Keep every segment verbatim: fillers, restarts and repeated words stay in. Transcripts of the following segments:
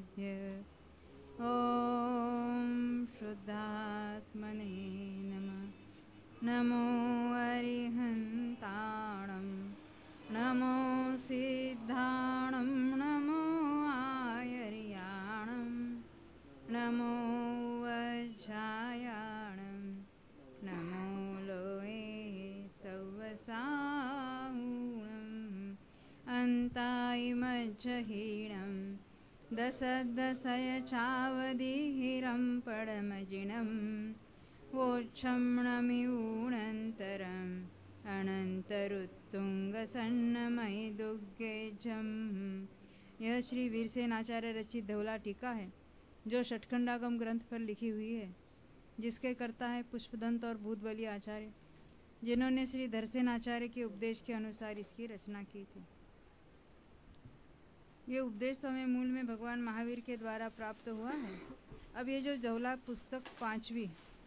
शुद्धेभ्यः ॐ शुद्धात्मने नमः। नमो अरिहन्ताणं नमो सिद्धाणं नमो आयर्याणं नमो वज्रायाणं नमो लोये सवसाहुणम् अन्ताय मज्जहीणं दशदशय चावदिहिरं पडमजिणम् वोच्छम्णमिऊणन्तरम् अनन्तरुत्तुंगसन्नमयदुग्गेजम्। यह श्री वीरसेन आचार्य रचित धौला टीका है जो षटखंडागम ग्रंथ पर लिखी हुई है, जिसके कर्ता है पुष्पदंत और भूतबली आचार्य, जिन्होंने श्री धरसेन आचार्य के उपदेश के अनुसार इसकी रचना की थी। ये उपदेश तो हमें मूल में भगवान महावीर के द्वारा प्राप्त हुआ है। अब ये जो धौला पुस्तक पांचवी,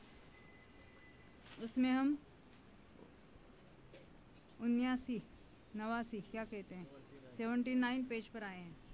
उसमें हम उन्यासी नवासी क्या कहते हैं सेवेंटी नाइन पेज पर आए हैं।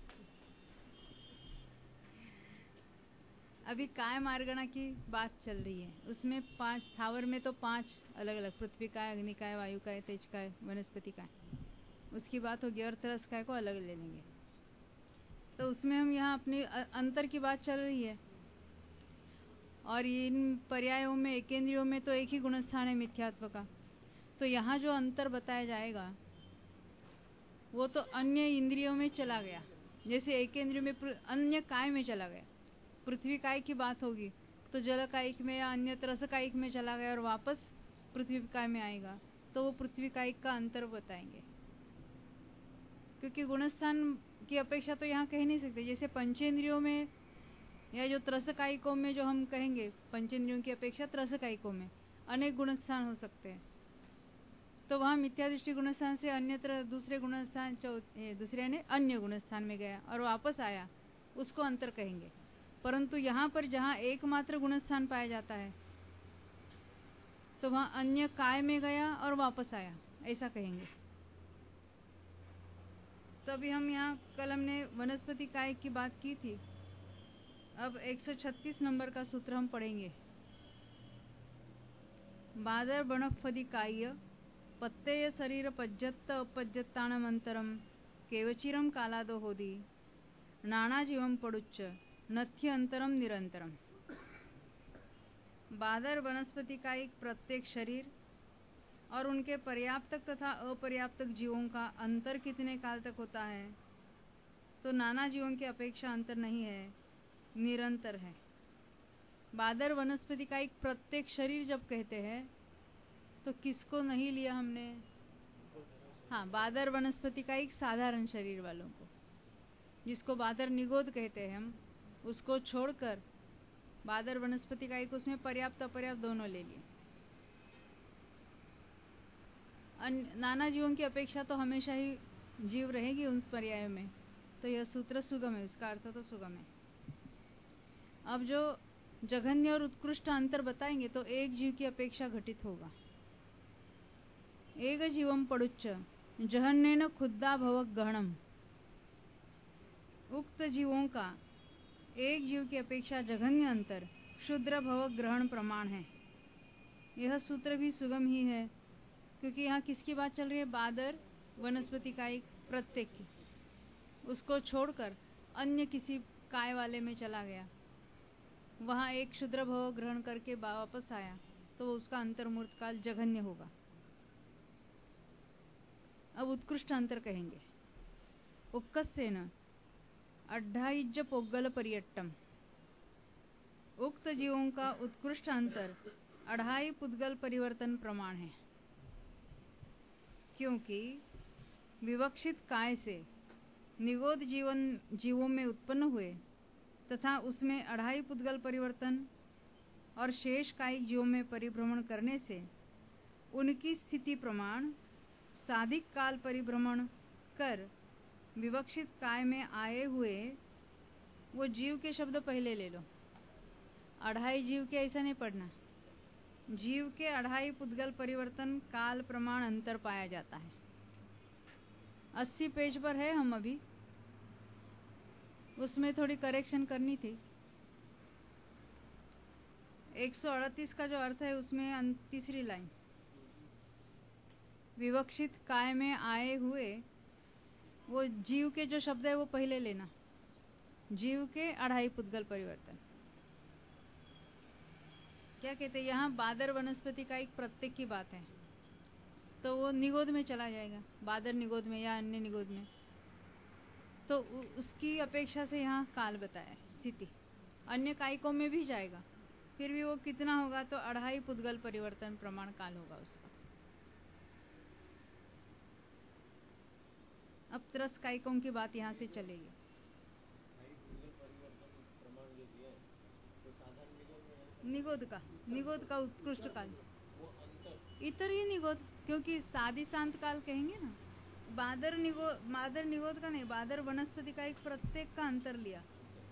अभी काय मार्गणा की बात चल रही है। उसमें पांच स्थावर में तो पांच अलग अलग, पृथ्वी काय, अग्निकाय, वायुकाय, तेजकाय, वनस्पति काय, उसकी बात होगी। और तरस काय को अलग ले लेंगे। तो उसमें हम यहाँ अपनी अंतर की बात चल रही है। और इन पर्यायों में एकेंद्रियों में तो एक ही गुणस्थान है मिथ्यात्व का। तो यहाँ जो अंतर बताया जाएगा वो तो अन्य इंद्रियों में चला गया। जैसे एकेंद्रियों में अन्य काय में चला गया, पृथ्वी काय की बात होगी तो जल कायिक में या अन्य रस कायिक में चला गया और वापस पृथ्वी काय में आएगा, तो वो पृथ्वी कायिक का अंतर बताएंगे। क्योंकि गुणस्थान की अपेक्षा तो यहाँ कह नहीं सकते। जैसे पंचेंद्रियों में या जो त्रसकायिकों में जो हम कहेंगे, पंचेंद्रियों की अपेक्षा त्रसकायिकों में अनेक गुणस्थान हो सकते हैं, तो वहां मिथ्या दृष्टि गुणस्थान से अन्यत्र दूसरे गुणस्थान दूसरे ने अन्य गुणस्थान में गया और वापस आया, उसको अंतर कहेंगे। परंतु यहाँ पर जहाँ एकमात्र गुणस्थान पाया जाता है तो वहां अन्य काय में गया और वापस आया, ऐसा कहेंगे। तो अभी हम यहाँ कल हमने वनस्पति काय की बात की थी। अब एक सौ छत्तीस नंबर का सूत्र हम पढ़ेंगे। बादर बनफदि काय्य पत्तेय शरीर पज्जत्त अपज्जत्ताणमंतरम केवचिरम कालादो होदी नाना जीवम पड़ुच्च नथ्य अंतरम निरंतरम। बादर वनस्पति का एक प्रत्येक शरीर और उनके पर्याप्तक तथा अपर्याप्तक जीवों का अंतर कितने काल तक होता है, तो नाना जीवों की अपेक्षा अंतर नहीं है, निरंतर है। बादर वनस्पति का एक प्रत्येक शरीर जब कहते हैं तो किसको नहीं लिया हमने? हाँ, बादर वनस्पति का एक साधारण शरीर वालों को, जिसको बादर निगोद कहते हैं हम, उसको छोड़कर बादर वनस्पति का एक उसमें पर्याप्त अपर्याप्त दोनों ले लिए। नाना जीवों की अपेक्षा तो हमेशा ही जीव रहेगी उन पर्यायों में, तो यह सूत्र सुगम है, उसका अर्थ तो सुगम है। अब जो जघन्य और उत्कृष्ट अंतर बताएंगे तो एक जीव की अपेक्षा घटित होगा। एक जीवम पड़ुच्च जहन्नेन खुद्दा भवक गहनम। उक्त जीवों का एक जीव की अपेक्षा जघन्य अंतर क्षुद्र भवक ग्रहण प्रमाण है। यह सूत्र भी सुगम ही है, क्योंकि यहाँ किसकी बात चल रही है? बादर वनस्पति का एक प्रत्येक की, उसको छोड़कर अन्य किसी काय वाले में चला गया, वहां एक क्षुद्र भव ग्रहण करके वापस आया, तो उसका अंतर्मूर्त काल जघन्य होगा। अब उत्कृष्ट अंतर कहेंगे। उक्कस्सेन अड्ढाइज्ज पोग्गल परियट्टम। उक्त जीवों का उत्कृष्ट अंतर अढ़ाई पुद्गल परिवर्तन प्रमाण है, क्योंकि विवक्षित काय से निगोद जीवन जीवों में उत्पन्न हुए तथा उसमें अढ़ाई पुद्गल परिवर्तन और शेष कायिक जीवों में परिभ्रमण करने से उनकी स्थिति प्रमाण साधिक काल परिभ्रमण कर विवक्षित काय में आए हुए वो जीव के शब्द पहले ले लो। अढ़ाई जीव के ऐसा नहीं पढ़ना, जीव के अढ़ाई पुद्गल परिवर्तन काल प्रमाण अंतर पाया जाता है। अस्सी पेज पर है हम अभी। उसमें थोड़ी करेक्शन करनी थी। एक सौ अड़तीस का जो अर्थ है उसमें तीसरी लाइन, विवक्षित काय में आए हुए, वो जीव के जो शब्द है वो पहले लेना। जीव के अढ़ाई पुद्गल परिवर्तन क्या कहते हैं? यहाँ बादर वनस्पति का एक प्रत्येक की बात है, तो वो निगोद में चला जाएगा, बादर निगोद में या अन्य निगोद में। तो उसकी अपेक्षा से यहाँ काल बताया, स्थिति। अन्य कायिकों में भी जाएगा, फिर भी वो कितना होगा? तो अढ़ाई पुद्गल परिवर्तन प्रमाण काल होगा उसका। अब त्रस कायिकों की बात यहाँ से चलेगी। निगोद का निगोद का उत्कृष्ट काल, इतर ही निगोद, क्योंकि सादी शांत काल कहेंगे ना। बादर निगोद, बादर निगोद का नहीं, बादर वनस्पति का एक प्रत्येक का अंतर लिया।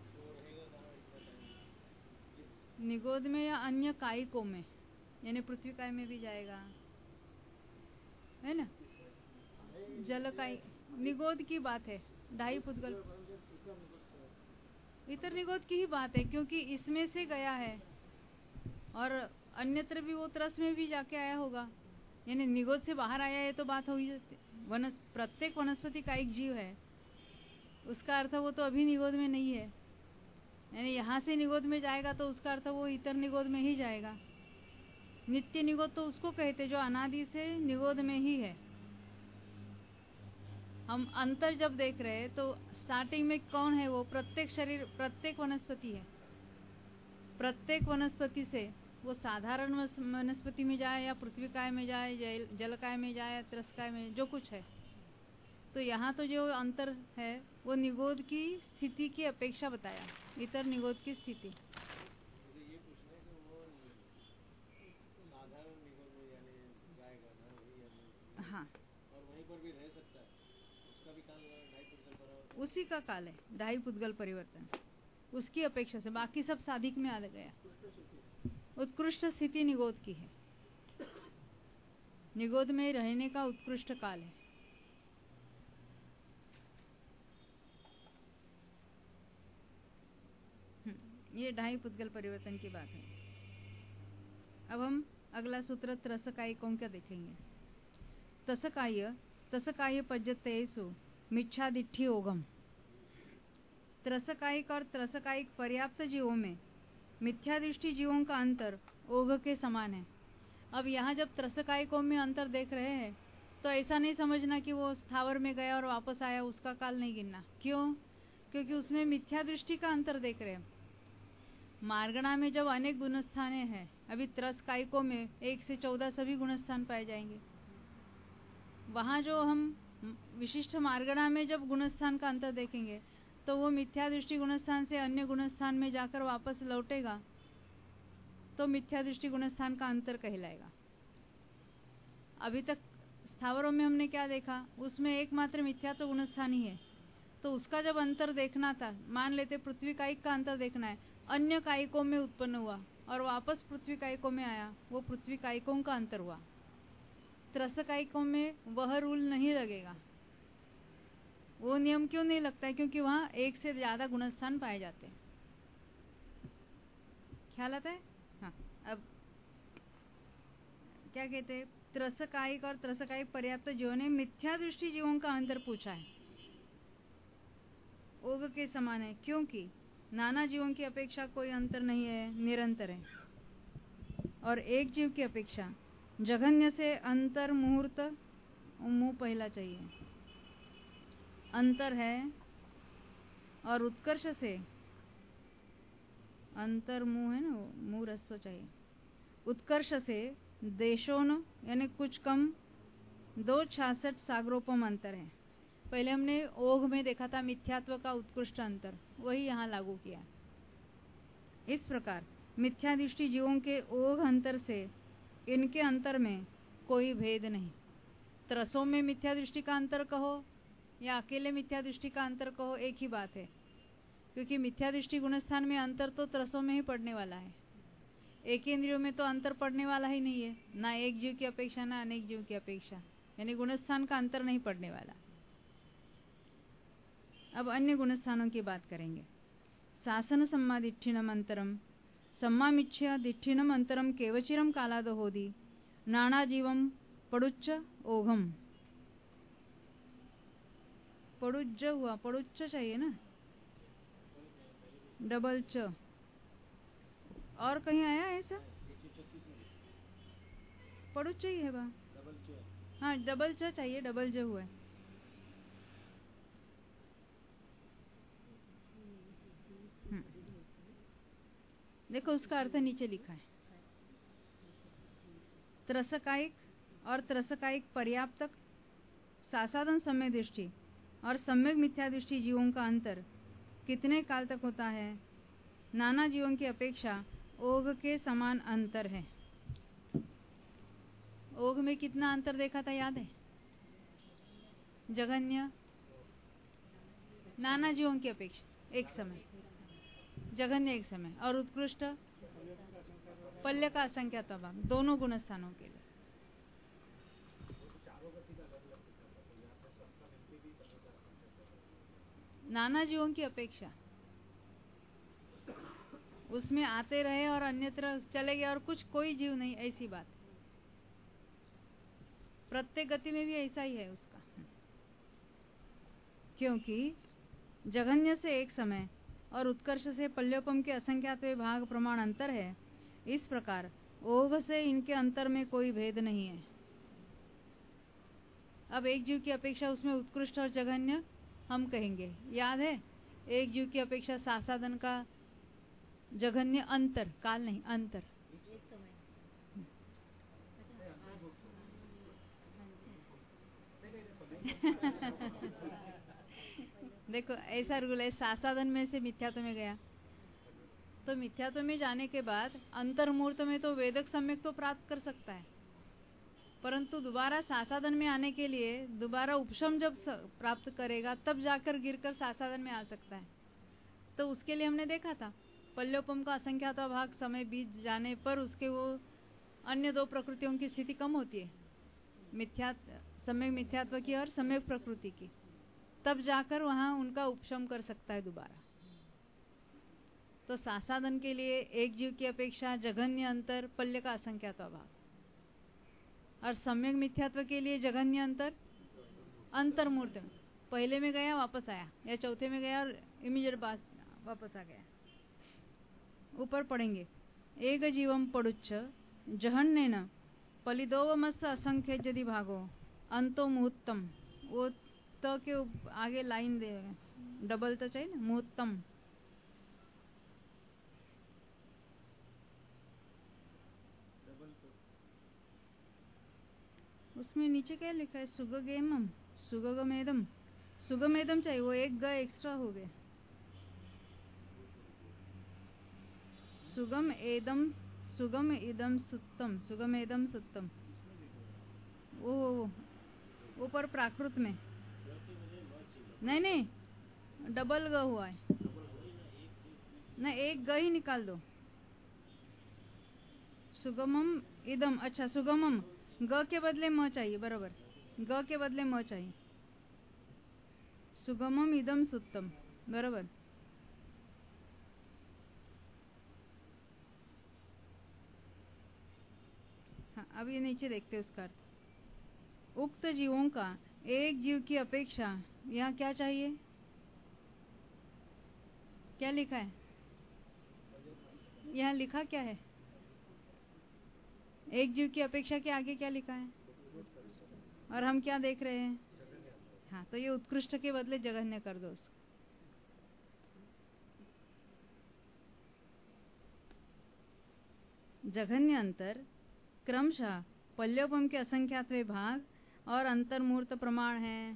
निगोद में या अन्य कायिकों में, यानी पृथ्वी काय में भी जाएगा, है ना। जल काय निगोद की बात है, ढाई पुद्गल इतर निगोद की ही बात है, क्योंकि इसमें से गया है और अन्यत्र भी वो त्रस में भी जाके आया होगा, यानी निगोद से बाहर आया है तो बात होगी। वन प्रत्येक वनस्पति का एक जीव है, उसका अर्थ वो तो अभी निगोद में नहीं है, यानी यहाँ से निगोद में जाएगा तो उसका अर्थ वो इतर निगोद में ही जाएगा। नित्य निगोद तो उसको कहते जो अनादि से निगोद में ही है। हम अंतर जब देख रहे हैं तो स्टार्टिंग में कौन है? वो प्रत्येक शरीर, प्रत्येक वनस्पति है। प्रत्येक वनस्पति से वो साधारण वनस्पति में जाए या पृथ्वी काय में जाए, जल काय में जाए, त्रस काय में, जो कुछ है। तो यहाँ तो जो अंतर है वो निगोद की स्थिति की अपेक्षा बताया, इतर निगोद की स्थिति। हाँ, और वहीं पर भी रह सकता है, उसका भी काल ढाई पुद्गल परिवर्तन, उसी का काल है ढाई पुद्गल परिवर्तन, उसकी अपेक्षा से। बाकी सब साधिक में आ गया। उत्कृष्ट स्थिति निगोद की है, निगोद में रहने का उत्कृष्ट काल है। ये ढाई पुद्गल परिवर्तन की बात है। अब हम अगला सूत्र त्रसकायिकों का देखेंगे। तसकाय तसकाय पज्यतेषु मिच्छादिठ्ठी ओघम। त्रसकायिक और त्रसकायिक पर्याप्त जीवों में मिथ्यादृष्टि जीवों का अंतर ओघ के समान है। अब यहाँ जब त्रसकायिकों में अंतर देख रहे हैं तो ऐसा नहीं समझना कि वो स्थावर में गया और वापस आया, उसका काल नहीं गिनना। क्यों? क्योंकि उसमें मिथ्यादृष्टि का अंतर देख रहे हैं। मार्गणा में जब अनेक गुणस्थाने हैं, अभी त्रसकायिकों में एक से चौदह सभी गुणस्थान पाए जाएंगे। वहां जो हम विशिष्ट मार्गणा में जब गुणस्थान का अंतर देखेंगे तो वो मिथ्यादृष्टि गुणस्थान से अन्य गुणस्थान में जाकर वापस लौटेगा, तो मिथ्यादृष्टि गुणस्थान का अंतर कहलाएगा। अभी तक स्थावरों में हमने क्या देखा? उसमें एकमात्र मिथ्यात्व गुणस्थान ही है, तो उसका जब अंतर देखना था, मान लेते पृथ्वी कायिक का अंतर देखना है, अन्य कायिकों में उत्पन्न हुआ और वापस पृथ्वी कायिकों में आया, वो पृथ्वी कायिकों का अंतर हुआ। त्रस कायिकों में वह रूल नहीं लगेगा। वो नियम क्यों नहीं लगता है? क्योंकि वहां एक से ज्यादा गुणस्थान पाए जाते हैं। ख्याल आता है? हाँ। अब क्या कहते हैं? त्रसकायिक और त्रसकायिक पर्याप्त जीवों ने मिथ्या दृष्टि जीवों का अंतर पूछा है, ओघ के समान है, क्योंकि नाना जीवों की अपेक्षा कोई अंतर नहीं है, निरंतर है। और एक जीव की अपेक्षा जघन्य से अंतर मुहूर्त, मुंह पहला चाहिए, अंतर है, और उत्कर्ष से अंतर मुंह है ना, मुंह रस्व चाहिए। उत्कर्ष से देशों यानी कुछ कम दो छियासठ सागरोपम अंतर है। पहले हमने ओघ में देखा था मिथ्यात्व का उत्कृष्ट अंतर, वही यहाँ लागू किया। इस प्रकार मिथ्यादृष्टि जीवों के ओघ अंतर से इनके अंतर में कोई भेद नहीं। त्रसों में मिथ्यादृष्टि का अंतर कहो या अकेले मिथ्यादृष्टि का अंतर कहो, एक ही बात है, क्योंकि मिथ्यादृष्टि गुणस्थान में अंतर तो त्रसों में ही पड़ने वाला है। एक इंद्रियों में तो अंतर पड़ने वाला ही नहीं है, ना एक जीव की अपेक्षा ना अनेक जीव की अपेक्षा, यानी गुणस्थान का अंतर नहीं पड़ने वाला। अब अन्य गुणस्थानों की बात करेंगे। शासन सम्मादिष्ठिनम अंतरम सम्मामिच्छया दिष्ठिनम अंतरम केवचिरम कालाद होदी नाना जीवम पड़ुच्च ओघम। पड़ुज्ज हुआ, पड़ुच्च चाहिए ना, डबल च। और कहीं आया ऐसा? पड़ुच्च ही है बा। हाँ, डबल च चाहिए, डबल ज हुआ है। देखो उसका अर्थ नीचे लिखा है। त्रसकायिक और त्रसकायिक पर्याप्तक सासाधन सम्यक दृष्टि और सम्यक मिथ्या दृष्टि जीवों का अंतर कितने काल तक होता है? नाना जीवों की अपेक्षा ओघ के समान अंतर है। ओघ में कितना अंतर देखा था, याद है? जघन्य नाना जीवों की अपेक्षा एक समय, जघन्य एक समय, और उत्कृष्ट पल्य का असंख्यात भाग, दोनों गुण स्थानों के लिए। नाना जीवों की अपेक्षा उसमें आते रहे और अन्यत्र चले गए और कुछ कोई जीव नहीं, ऐसी बात। प्रत्येक गति में भी ऐसा ही है उसका, क्योंकि जघन्य से एक समय और उत्कर्ष से पल्योपम के असंख्यात भाग प्रमाण अंतर है। इस प्रकार ओघ से इनके अंतर में कोई भेद नहीं है। अब एक जीव की अपेक्षा उसमें उत्कृष्ट और जघन्य हम कहेंगे, याद है? एक जीव की अपेक्षा सासाधन का जघन्य अंतर, काल नहीं, अंतर। देखो ऐसा रूल है, सासाधन में से मिथ्यात्व में गया तो मिथ्यात्व में जाने के बाद अंतर्मूर्त में तो वेदक सम्यक तो प्राप्त कर सकता है, परंतु दोबारा सासाधन में आने के लिए दोबारा उपशम जब प्राप्त करेगा तब जाकर गिरकर सासाधन में आ सकता है। तो उसके लिए हमने देखा था पल्योपम का असंख्यात भाग समय बीत जाने पर उसके वो अन्य दो प्रकृतियों की स्थिति कम होती है, मिथ्यात्व, सम्यक मिथ्यात्व की और सम्यक प्रकृति की, तब जाकर वहां उनका उपशम कर सकता है दोबारा। तो सासाधन के लिए एक जीव की अपेक्षा जघन्य अंतर पल्य का असंख्यात भाग, और सम्यक मिथ्यात्व के लिए जघन्य अंतर अंतर्मूर्त में, पहले में गया वापस आया, या चौथे में गया और इमीडिएट वापस आ गया। ऊपर पढ़ेंगे, एक जीवम पड़ुच्च जहन्नेन पलिदोवमस्य असंख्य यदि भागो अंतो मुहूर्तम। वो तो के आगे लाइन दे, डबल तो चाहिए ना, मुहूर्तम। उसमें नीचे क्या लिखा है? सुगगेमम, सुगगमेदम, सुगमेदम चाहिए, वो एक ग एक्स्ट्रा हो गए। सुगम एदम, सुगम इदम सुत्तम, सुगम एदम सुत्तम। वो ऊपर प्राकृत में नहीं नहीं, डबल ग हुआ है ना, एक ग ही निकाल दो। सुगमम इदम, अच्छा सुगमम, ग के बदले म चाहिए, बराबर, ग के बदले म चाहिए। सुगमम इदम सुत्तम, बराबर। हाँ, अब ये नीचे देखते हैं उसका अर्थ। उक्त जीवों का एक जीव की अपेक्षा, यहाँ क्या चाहिए, क्या लिखा है? यहाँ लिखा क्या है? एक जीव की अपेक्षा के आगे क्या लिखा है? और हम क्या देख रहे हैं? हाँ, तो ये उत्कृष्ट के बदले जघन्य कर दो उसको। जघन्य अंतर क्रमशः पल्योपम के असंख्यातवे भाग और अंतर्मूर्त प्रमाण है।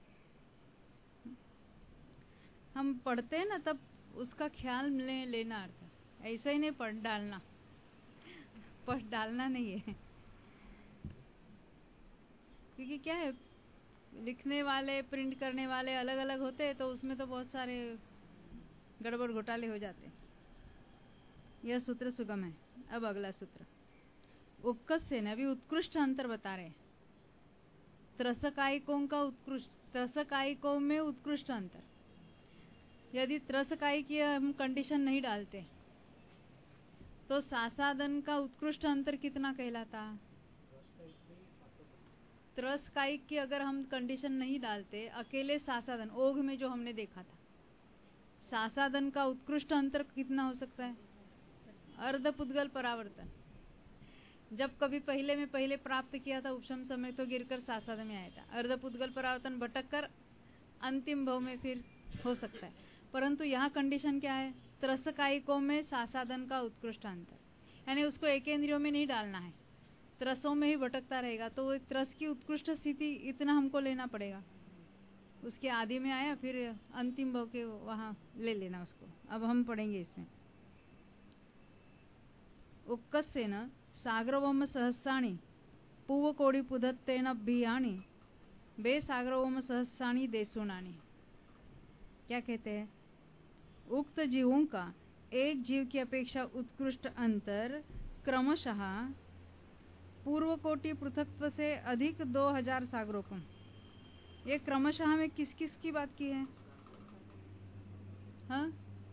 हम पढ़ते हैं ना तब उसका ख्याल ले, लेना अर्थ, ऐसे ही नहीं पढ़ डालना, पढ़ डालना नहीं है। क्योंकि क्या है, लिखने वाले प्रिंट करने वाले अलग अलग होते हैं, तो उसमें तो बहुत सारे गड़बड़ घोटाले हो जाते हैं। यह सूत्र सुगम है। अब अगला सूत्र उपकस से न भी उत्कृष्ट अंतर बता रहे। त्रसकायिकों का उत्कृष्ट, त्रसकायिकों में उत्कृष्ट अंतर, यदि त्रसकाई की हम कंडीशन नहीं डालते तो सासादन का उत्कृष्ट अंतर कितना कहलाता? त्रसकाई की अगर हम कंडीशन नहीं डालते, अकेले सासादन ओघ में जो हमने देखा था, सासादन का उत्कृष्ट अंतर कितना हो सकता है? अर्धपुद्गल परावर्तन। जब कभी पहले में पहले प्राप्त किया था उपशम समय तो गिरकर सासादन में आया था। अर्धपुद्गल परावर्तन भटक कर अंतिम भव में फिर हो सकता है, परंतु यहाँ कंडीशन क्या है? त्रसकायिकों में सासादन का उत्कृष्ट अंतर, यानी उसको एकेंद्रियों में नहीं डालना है, त्रसों में ही भटकता रहेगा। तो वो त्रस की उत्कृष्ट स्थिति इतना हमको लेना पड़ेगा। उसके आदि में आया फिर अंतिम भव के वहां ले लेना उसको। अब हम पढ़ेंगे इसमें उक्कस्येन सागरवोम सहस्राणि पूवकोटि पुधत्तेन भियाणि बे सागरवोम सहस्राणि देशुनानि। क्या कहते हैं? उक्त जीवों का एक जीव की अपेक्षा उत्कृष्ट अंतर क्रमशः पूर्व कोटि पृथक्त्व से अधिक दो हजार सागरोपम। ये क्रमशः में किस किस की बात की है? हाँ,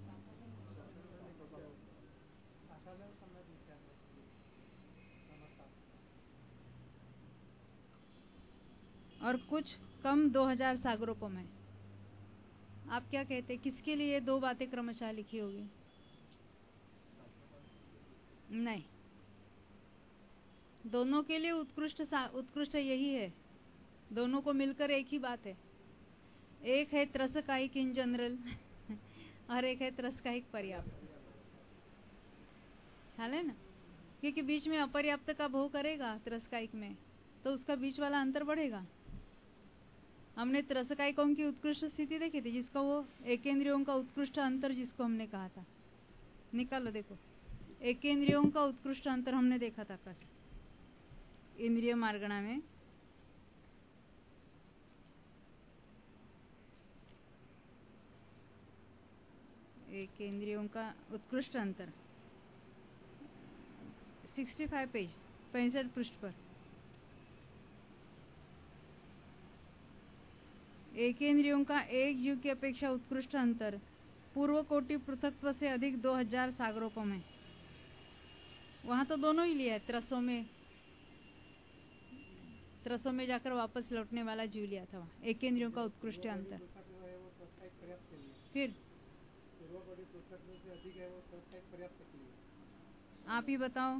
और कुछ कम दो हजार सागरोपम है। आप क्या कहते हैं, किसके लिए दो बातें क्रमशः लिखी होगी? नहीं, दोनों के लिए उत्कृष्ट उत्कृष्ट यही है, दोनों को मिलकर एक ही बात है। एक है त्रसकायिक इन जनरल और एक है त्रसकायिक पर्याप्त। ख्याल है ना? क्योंकि बीच में अपर्याप्त का भोग करेगा त्रसकायिक में तो उसका बीच वाला अंतर बढ़ेगा। हमने त्रसकायिकों की उत्कृष्ट स्थिति देखी थी, जिसका वो एकेंद्रियों का उत्कृष्ट अंतर जिसको हमने कहा था, निकालो देखो, एकेंद्रियों का उत्कृष्ट अंतर हमने देखा था कल इंद्रिय मार्गणा में। एकेंद्रियों का उत्कृष्ट अंतर पैंसठ पेज पैंसठ पृष्ठ पर। एकेंद्रियों का एक जीव की अपेक्षा उत्कृष्ट अंतर पूर्व कोटि पृथक्त्व से अधिक दो हजार सागरोपम है। वहां तो दोनों ही लिया है, त्रसों में त्रसों में जाकर वापस लौटने वाला जीव लिया था वहां। एकेंद्रियों का उत्कृष्ट अंतर। फिर आप ही बताओ।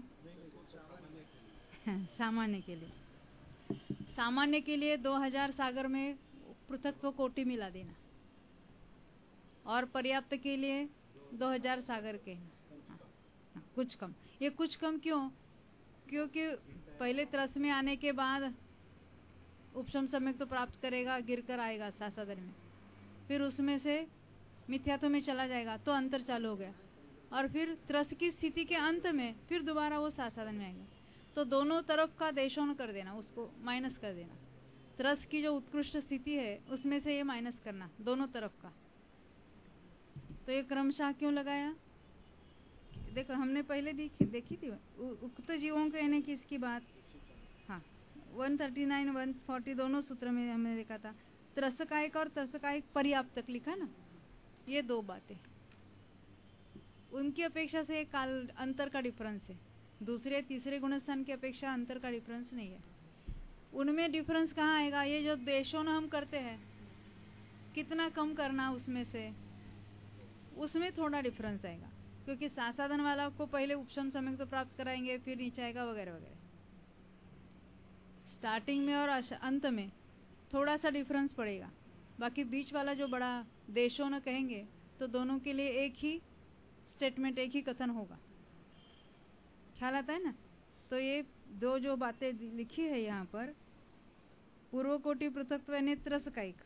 सामान्य के लिए सामान्य के लिए दो हजार सागर में पृथक्त्व कोटि मिला देना, और पर्याप्त के लिए दो हजार सागर के। हाँ, हाँ, कुछ कम। ये कुछ कम क्यों? क्योंकि पहले त्रस में आने के बाद उपशम सम्यक तो प्राप्त करेगा, गिरकर आएगा सासादन में, फिर उसमें से मिथ्यात्व में चला जाएगा तो अंतर चालू हो गया, और फिर त्रस की स्थिति के अंत में फिर दोबारा वो सासादन में आएगा। तो दोनों तरफ का देशों कर देना, उसको माइनस कर देना। त्रस की जो उत्कृष्ट स्थिति है उसमें से ये माइनस करना दोनों तरफ का। तो ये क्रमशः क्यों लगाया? देखो, हमने पहले देखी देखी थी उक्त जीवों के यानी कि इसकी बात। हाँ, एक सौ उनतालीस एक सौ चालीस दोनों सूत्र में हमने देखा था। त्रसकायिक और त्रसकायिक पर्याप्तक लिखा ना, ये दो बातें उनकी अपेक्षा से काल अंतर का डिफरेंस है। दूसरे तीसरे गुणस्थान की अपेक्षा अंतर का डिफरेंस नहीं है। उनमें डिफरेंस कहाँ आएगा? ये जो देशों न हम करते हैं, कितना कम करना उसमें से, उसमें थोड़ा डिफरेंस आएगा। क्योंकि सासादन वाला को पहले उपशम समय तो प्राप्त कराएंगे, फिर नीचे आएगा वगैरह वगैरह। स्टार्टिंग में और अंत में थोड़ा सा डिफरेंस पड़ेगा। बाकी बीच वाला जो बड़ा देशों न कहेंगे तो दोनों के लिए एक ही स्टेटमेंट, एक ही कथन होगा। ख्याल आता है ना? तो ये दो जो बातें लिखी है यहाँ पर, पूर्व कोटि पृथक्त्व यानी त्रसकायिक,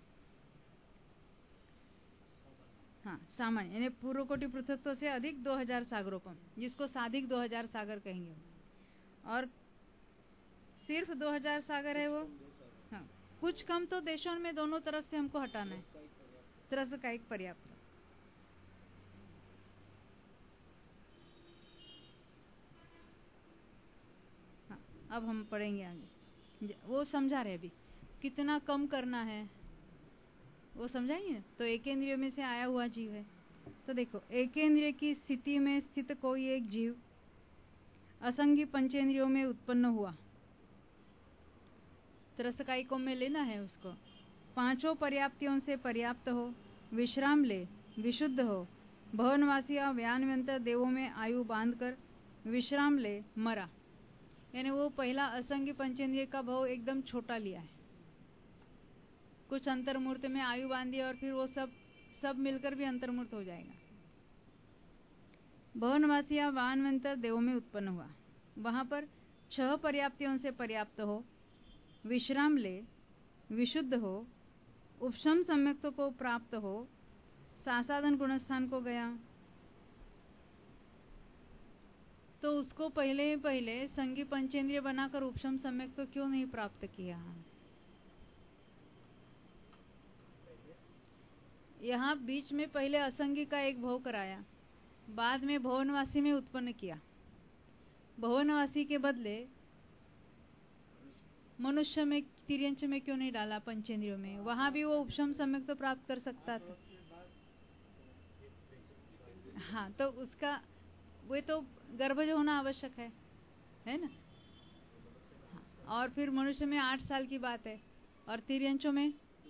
हाँ सामान्य यानी पूर्व कोटि पृथक्त्व से अधिक दो हजार सागरोपम, जिसको साधिक दो हजार सागर कहेंगे। और सिर्फ दो हजार सागर है वो। हाँ, कुछ कम तो देशों में दोनों तरफ से हमको हटाना है। त्रसकायिक पर्याप्त। हाँ, अब हम पढ़ेंगे आगे, वो समझा रहे अभी कितना कम करना है। वो समझाइए। तो एक इंद्रियों में से आया हुआ जीव है। तो देखो, एक इंद्रिय की स्थिति में स्थित कोई एक जीव असंगी पंचेंद्रियों में उत्पन्न हुआ, त्रसकाइकों में लेना है उसको। पांचों पर्याप्तियों से पर्याप्त हो, विश्राम ले, विशुद्ध हो, भवनवासी या व्यानवंतर देवों में आयु बांधकर विश्राम ले, मरा। यानी वो पहला असंगी पंचेंद्रिय का भाव एकदम छोटा लिया है, कुछ अंतर्मूर्त में आयु बांधी और फिर वो सब सब मिलकर भी अंतर्मूर्त हो जाएगा। भवनवासी या व्यानवंतर देवों में उत्पन्न हुआ, वहां पर छह पर्याप्तियों से पर्याप्त हो, विश्राम ले, विशुद्ध हो, उपशम सम्यक्त को प्राप्त हो, सासादन गुणस्थान को गया। तो उसको पहले पहले संगी पंचेंद्रिय बनाकर उपशम सम्यक्त तो क्यों नहीं प्राप्त किया? यहाँ बीच में पहले असंगी का एक भव कराया, बाद में भवनवासी में उत्पन्न किया। भवनवासी के बदले मनुष्य में, तिर्यंच में क्यों नहीं डाला? पंचेंद्रियों में, वहां भी वो उपशम सम्यक्त तो प्राप्त कर सकता था। हाँ, तो उसका वो तो गर्भज होना आवश्यक है, है ना? हाँ, और फिर मनुष्य में आठ साल की बात है, और तिर्यंचों में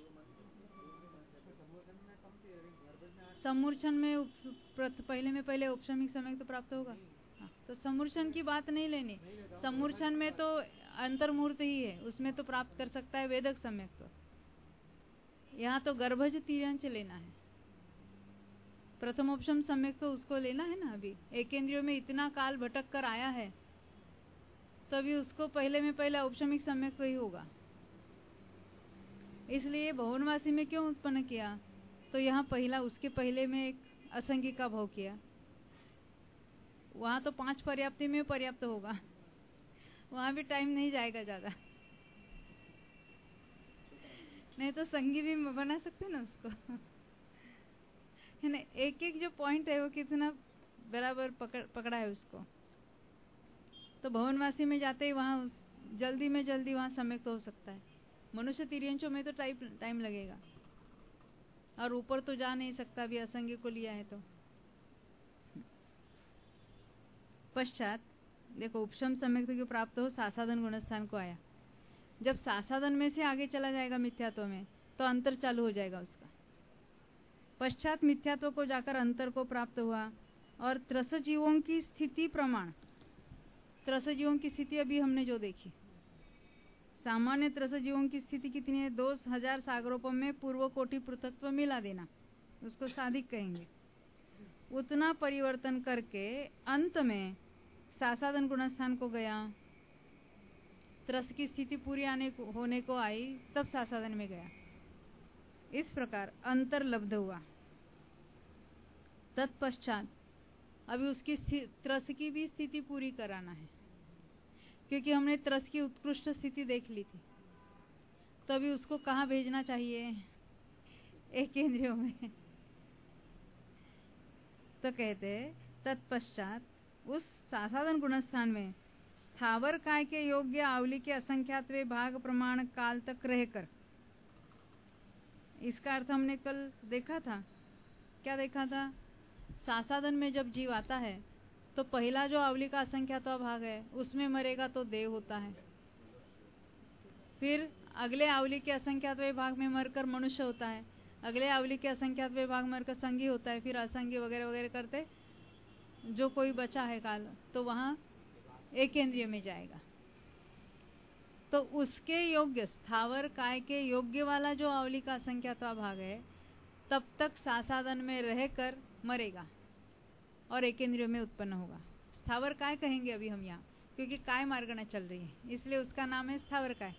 समूर्छन में पहले में पहले उपशमिक सम्यक्त तो प्राप्त होगा। हाँ, तो समूर्छन की बात नहीं लेनी। समूर्छन में तो अंतर्मूर्त ही है, उसमें तो प्राप्त कर सकता है वेदक सम्यक्त। तो यहाँ तो गर्भज तिर्यंच लेना है, प्रथम उपशम सम्यक्त तो उसको लेना है ना। अभी एक इंद्रियों में इतना काल भटक कर आया है, तो अभी उसको पहले में पहले उपशमिक सम्यक्त ही होगा। इसलिए भवनवासी में क्यों उत्पन्न किया? तो यहाँ पहला, उसके पहले में एक असंगी का भाव किया। वहां तो पांच पर्याप्ति में पर्याप्त होगा, वहां भी टाइम नहीं जाएगा ज्यादा। नहीं तो संगी भी बना सकते ना उसको, है ना? एक एक जो पॉइंट है वो कितना बराबर पकड़ पकड़ा है उसको। तो भवनवासी में जाते ही वहां जल्दी में जल्दी वहां सम्यक्त हो सकता है। मनुष्य तिर्यंचों में तो टाइम टाइम लगेगा, और ऊपर तो जा नहीं सकता भी, असंगी को लिया है तो। पश्चात देखो, उपशम सम्यक्त को प्राप्त हो, सासादन गुणस्थान को आया। जब सासादन में से आगे चला जाएगा मिथ्यात्व में, तो अंतर चालू हो जाएगा उसका। पश्चात मिथ्यात्व को जाकर अंतर को प्राप्त हुआ, और त्रस जीवों की स्थिति प्रमाण, त्रस जीवों की स्थिति अभी हमने जो देखी, सामान्य त्रस जीवों की स्थिति कितनी है? दो हजार सागरोपम में पूर्व कोटि पृथक्त्व मिला देना, उसको साधिक कहेंगे। उतना परिवर्तन करके अंत में सासादन गुणस्थान को गया, त्रस की स्थिति पूरी आने को, होने को आई, तब सासादन में गया। इस प्रकार अंतर लब्ध हुआ। तत्पश्चात अभी उसकी त्रस की भी स्थिति पूरी कराना है, क्योंकि हमने त्रस की उत्कृष्ट स्थिति देख ली थी। तो अभी उसको कहाँ भेजना चाहिए? एक इंद्रियों में। तो कहते तत्पश्चात उस सासादन गुणस्थान में स्थावर काय के योग्य आवली के असंख्यात्वे भाग प्रमाण काल तक रहकर, इसका अर्थ हमने कल देखा था। क्या देखा था? सासादन में जब जीव आता है तो पहला जो आवली का असंख्यात्व भाग है उसमें मरेगा तो देव होता है, फिर अगले आवली के असंख्यात्व भाग में मरकर मनुष्य होता है, अगले आवली के असंख्यात्व भाग मरकर संगी होता है, फिर असंगी वगैरह वगैरह करते जो कोई बचा है काल, तो वहां एक इंद्रिय में जाएगा। तो उसके योग्य, स्थावर काय के योग्य वाला जो आवली का असंख्यात्व भाग है, तब तक सासादन में रहकर मरेगा और एक इंद्रिय में उत्पन्न होगा। स्थावर काय कहेंगे अभी हम यहाँ, क्योंकि काय मार्गना चल रही है, इसलिए उसका नाम है स्थावर काय।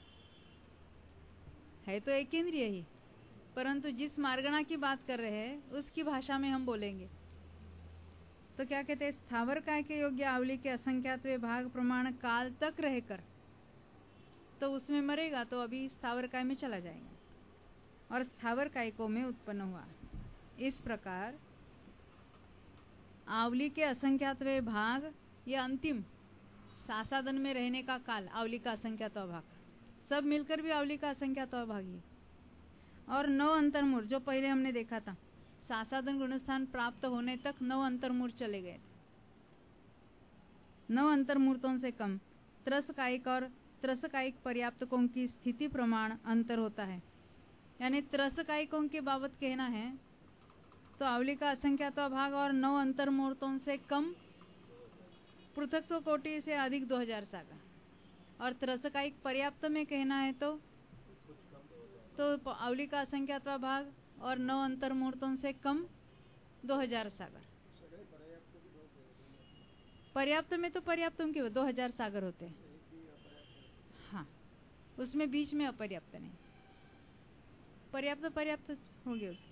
है तो एक इंद्रिय ही, परंतु जिस मार्गना की बात कर रहे हैं उसकी भाषा में हम बोलेंगे। तो क्या कहते हैं? स्थावर काय के योग्य आवली के असंख्यात्व भाग प्रमाण काल तक रहकर, तो उसमें मरेगा तो अभी स्थावर काय में चला जाएगा और स्थावर कायकों में उत्पन्न हुआ। इस प्रकार आवली के असंख्यात्व भाग, यह अंतिम सासादन में रहने का काल, आवली का असंख्यात्व भाग, सब मिलकर भी आवली का असंख्यात्व भाग ही, और नौ अंतर्मूर्त जो पहले हमने देखा था, सासादन गुणस्थान प्राप्त होने तक नौ अंतर्मूर्त चले गए थे। नौ अंतर्मूर्तों से कम त्रसकायिक और त्रसकायिक पर्याप्तकों की स्थिति प्रमाण अंतर होता है। यानी त्रसकायिकों के बाबत कहना है तो आवली का असंख्यात्वा भाग और नौ अंतर्मूर्तों से कम पृथक्त्व कोटि से अधिक दो हजार सागर, और त्रसकायिक पर्याप्त में कहना है तो तो आवली का असंख्यात्वा भाग और नौ अंतर्मूर्तों से कम दो हजार सागर। पर्याप्त में तो पर्याप्तों के दो हजार सागर होते हैं। हाँ, उसमें बीच में अपर्याप्त नहीं, पर्याप्त पर्याप्त हो गए उसके।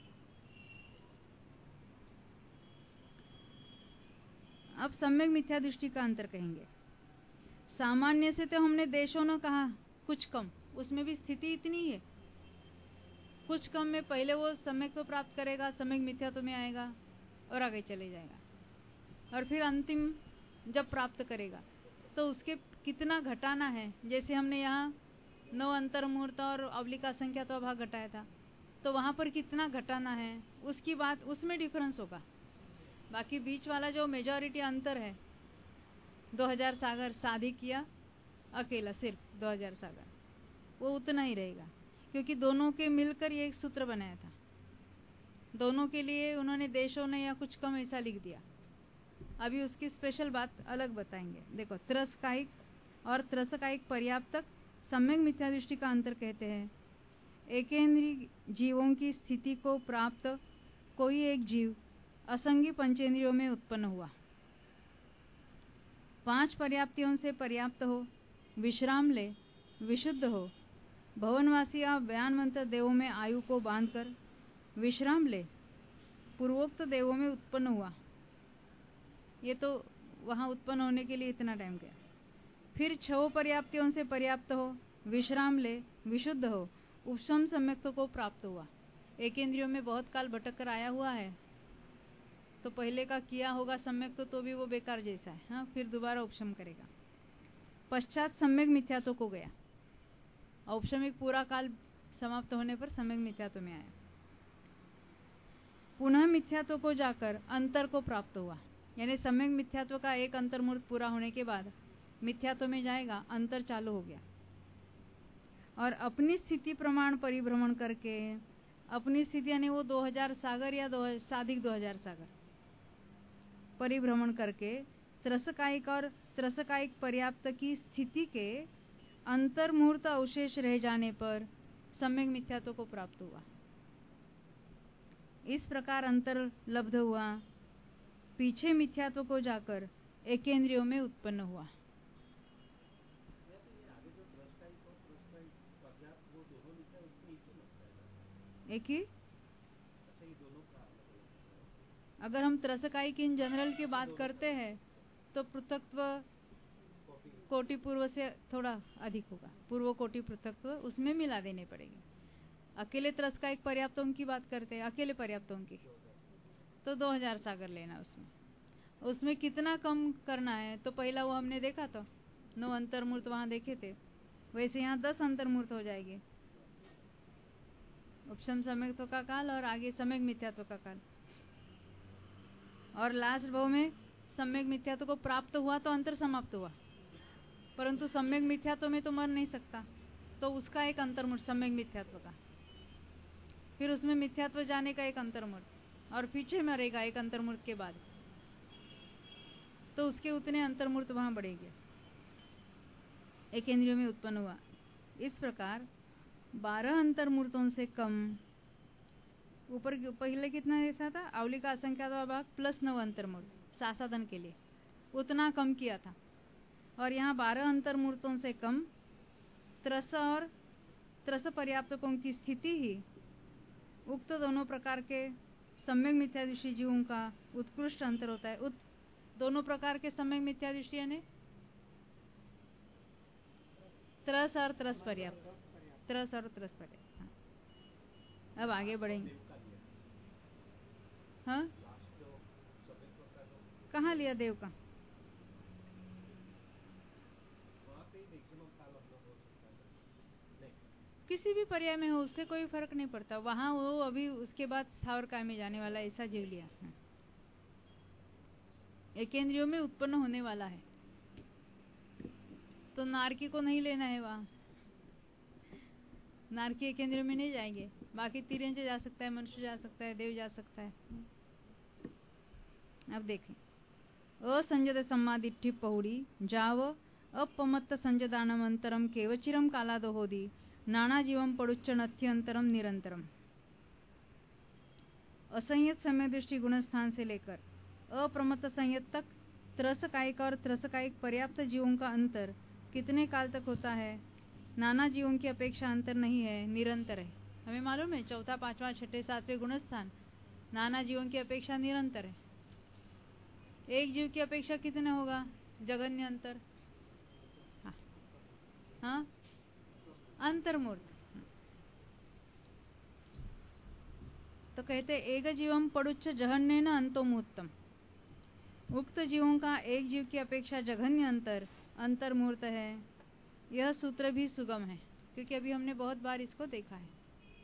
अब सम्यक मिथ्या दृष्टि का अंतर कहेंगे। सामान्य से तो हमने देशों ने कहा कुछ कम, उसमें भी स्थिति इतनी है, कुछ कम में पहले वो सम्यक तो प्राप्त करेगा, सम्यक मिथ्या तो में आएगा और आगे चले जाएगा, और फिर अंतिम जब प्राप्त करेगा तो उसके कितना घटाना है। जैसे हमने यहाँ नौ अंतर्मूर्त और अवली का संख्या तो भाग घटाया था, तो वहां पर कितना घटाना है उसकी बात, उसमें डिफरेंस होगा। बाकी बीच वाला जो मेजॉरिटी अंतर है दो हजार सागर शादी किया अकेला, सिर्फ दो हजार सागर, वो उतना ही रहेगा, क्योंकि दोनों के मिलकर ये एक सूत्र बनाया था। दोनों के लिए उन्होंने देशों ने या कुछ कम ऐसा लिख दिया। अभी उसकी स्पेशल बात अलग बताएंगे। देखो, त्रसकायिक और त्रसकायिक पर्याप्तक सम्यक मिथ्या दृष्टि का अंतर कहते हैं। एकेंद्रीय जीवों की स्थिति को प्राप्त कोई एक जीव असंगी पंचेंद्रियों में उत्पन्न हुआ, पांच पर्याप्तियों से पर्याप्त हो, विश्राम ले, विशुद्ध हो, भवनवासी या बयानवंत देवों में आयु को बांधकर विश्राम ले, पूर्वोक्त देवों में उत्पन्न हुआ। ये तो वहां उत्पन्न होने के लिए इतना टाइम गया। फिर छह पर्याप्तियों से पर्याप्त हो, विश्राम ले, विशुद्ध हो, उपशम सम्यक्त्व को प्राप्त हुआ। एक इंद्रियों में बहुत काल भटक कर आया हुआ है, तो पहले का किया होगा सम्यक्त्व तो भी वो बेकार जैसा है। हाँ, फिर दोबारा उपशम करेगा। पश्चात सम्यक मिथ्यात्व को गया, औपशमिक पूरा काल समाप्त होने पर सम्यक मिथ्यात्व में आया। पुनः मिथ्यात्व को जाकर अंतर को प्राप्त हुआ, यानी सम्यक मिथ्यात्व का एक अंतर्मूर्त पूरा होने के बाद मिथ्यात्व में जाएगा, अंतर चालू हो गया, और अपनी स्थिति प्रमाण परिभ्रमण करके, अपनी स्थिति यानी वो दो हजार सागर या दो साधिक दो हजार सागर परिभ्रमण करके त्रसकायिक और त्रसकायिक पर्याप्त की स्थिति के अंतर्मूर्त अवशेष रह जाने पर सम्यक मिथ्यात्व को प्राप्त हुआ। इस प्रकार अंतर लब्ध हुआ, पीछे मिथ्यात्व को जाकर एकेंद्रियों में उत्पन्न हुआ। एक ही, अगर हम त्रसकायिक इन जनरल की बात करते हैं तो पृथक्त्व कोटि पूर्व से थोड़ा अधिक होगा, पूर्व कोटि पृथक्त्व उसमें मिला देने पड़ेंगे। अकेले त्रसकायिक पर्याप्तों की बात करते हैं, अकेले पर्याप्तों की, तो दो हजार सागर लेना। उसमें उसमें कितना कम करना है, तो पहला वो हमने देखा था, नौ अंतर्मूर्त वहां देखे थे, वैसे यहाँ दस अंतर्मूर्त हो जाएंगे। उपशम सम्यक्त्व का काल और आगे सम्यक मिथ्यात्व का काल, और लास्ट भाव में सम्यक मिथ्यात्व को प्राप्त हुआ तो अंतर समाप्त हुआ, परंतु सम्यक मिथ्यात्व में तो मर नहीं सकता, तो उसका एक अंतर्मूर्त सम्यक मिथ्यात्व का, फिर उसमें मिथ्यात्व जाने का एक अंतर्मूर्त, और पीछे मरेगा एक अंतर्मूर्त के बाद, तो उसके उतने अंतर्मूर्त वहां बढ़ेंगे। एक इंद्रियों में उत्पन्न हुआ। इस प्रकार बारह अंतर्मूर्तों से कम, ऊपर पहले कितना ऐसा था, आवली का असंख्यात्वा भाग प्लस नौ अंतर्मूर्त सासादन के लिए उतना कम किया था, और यहाँ बारह अंतर्मूर्तों से कम त्रस और त्रस पर्याप्तकों की स्थिति ही उक्त दोनों प्रकार के सम्यक मिथ्यादृष्टि जीवों का उत्कृष्ट अंतर होता है। उत दोनों प्रकार के सम्यक मिथ्यादृष्टि यानी त्रस और त्रस पर्याप्त, त्रस और त्रस पर्याप्त। हाँ। अब आगे बढ़ेंगे। हाँ, कहाँ लिया देव का? किसी भी पर्याय में हो उससे कोई फर्क नहीं पड़ता, वहां वो अभी उसके बाद स्थावर काय में जाने वाला, ऐसा जीव लिया। एकेंद्रियों में उत्पन्न होने वाला है, तो नारकी को नहीं लेना है, वहां नारकी एकेंद्रियों में नहीं जाएंगे। बाकी तिरंज जा सकता है, मनुष्य जा सकता है, देव जा सकता है। अब देखें, असंजत सम्मादिठी पहुड़ी जाव अपमत्त संजदानम अंतरम केवचिरम कालादो होदी नाना जीवम पड़ुच्च नथ्यंतरम निरंतरम। असंयत समय दृष्टि गुणस्थान से लेकर अप्रमत्त संयत तक त्रसकायिक और त्रसकायिक पर्याप्त जीवों का अंतर कितने काल तक होता है? नाना जीवों की अपेक्षा अंतर नहीं है, निरंतर है। हमें मालूम है चौथा, पांचवा, छठे, सातवें गुणस्थान नाना जीवों की अपेक्षा निरंतर है। एक जीव की अपेक्षा कितने होगा? जगन्य अंतर, हाँ, हाँ? अंतर्मूर्त। तो कहते एक जीवम पड़ुच्च जघन्य न अंतोमूर्तम। उक्त जीवों का एक जीव की अपेक्षा जघन्य अंतर अंतर्मूर्त है। यह सूत्र भी सुगम है, क्योंकि अभी हमने बहुत बार इसको देखा है।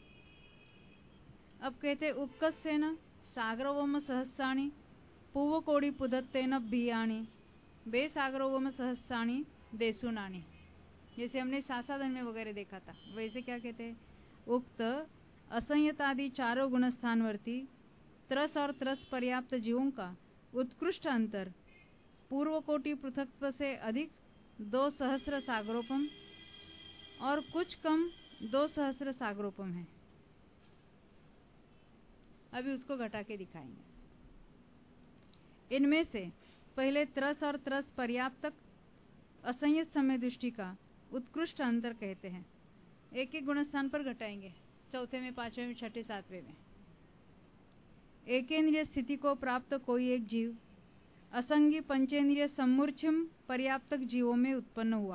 अब कहते उक्कस्येन सागरोवम सहस्राणि पूवकोड़ी पुदत्तेन बियाणी बे सागरोवम सहस्राणि देसुनाणी। जैसे हमने सासाधन में वगैरह देखा था, वैसे क्या कहते हैं? उक्त असंयतादि चारों गुणस्थानवर्ती त्रस और त्रस पर्याप्त जीवों का उत्कृष्ट अंतर पूर्व कोटि पृथक्त्व से अधिक दो सहस्र सागरोपम और कुछ कम दो सहस्र सागरोपम है। अभी उसको घटा के दिखाएंगे। इनमें से पहले त्रस और त्रस पर्याप्तक असंयत समय दृष्टि का उत्कृष्ट अंतर कहते हैं। एक एक गुणस्थान पर घटाएंगे, चौथे में, पांचवें में, छठे, सातवें में। एकेंद्रिय स्थिति को प्राप्त कोई एक जीव असंगी पंचेंद्रिय सम्मूर्छिम पर्याप्तक जीवों में उत्पन्न हुआ।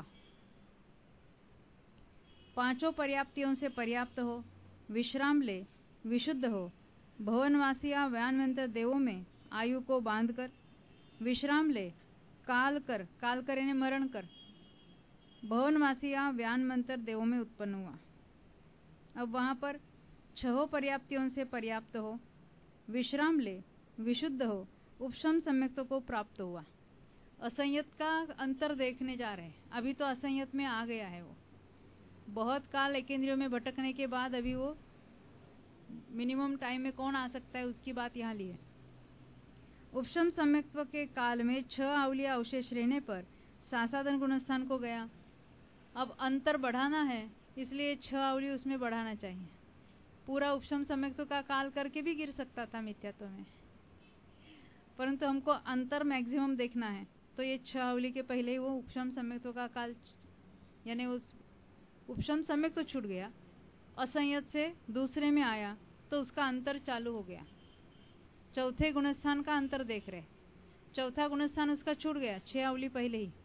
पांचों पर्याप्तियों से पर्याप्त हो, विश्राम ले, विशुद्ध हो, भवनवासी या व्यानवंतर देवों में आयु को बांधकर विश्राम ले, काल कर, काल कर यानी मरण कर, भवनवासी या व्यानवंतर देवों में उत्पन्न हुआ। अब वहां पर छह पर्याप्तियों से पर्याप्त हो, विश्राम ले, विशुद्ध हो, उपशम सम्यक्त को प्राप्त हुआ। असंयत का अंतर देखने जा रहे हैं। अभी तो असंयत में आ गया है वो, बहुत काल एकेंद्रियों में भटकने के बाद अभी वो मिनिमम टाइम में कौन आ सकता है उसकी बात यहाँ ली है। उपशम सम्यक्त्व के काल में छह आवलिया अवशेष रहने पर सासाधन गुणस्थान को गया। अब अंतर बढ़ाना है, इसलिए छह आवली उसमें बढ़ाना चाहिए। पूरा उपशम सम्यक्त्व का काल करके भी गिर सकता था मिथ्यात्व में, परंतु हमको अंतर मैक्सिमम देखना है, तो ये छह आवली के पहले ही वो उपशम सम्यक्त्व का काल, यानी उस उपशम सम्यक्त्व छूट गया, असंयत से दूसरे में आया तो उसका अंतर चालू हो गया। चौथे गुणस्थान का अंतर देख रहे, चौथा गुणस्थान उसका छूट गया, छह आवली पहले ही।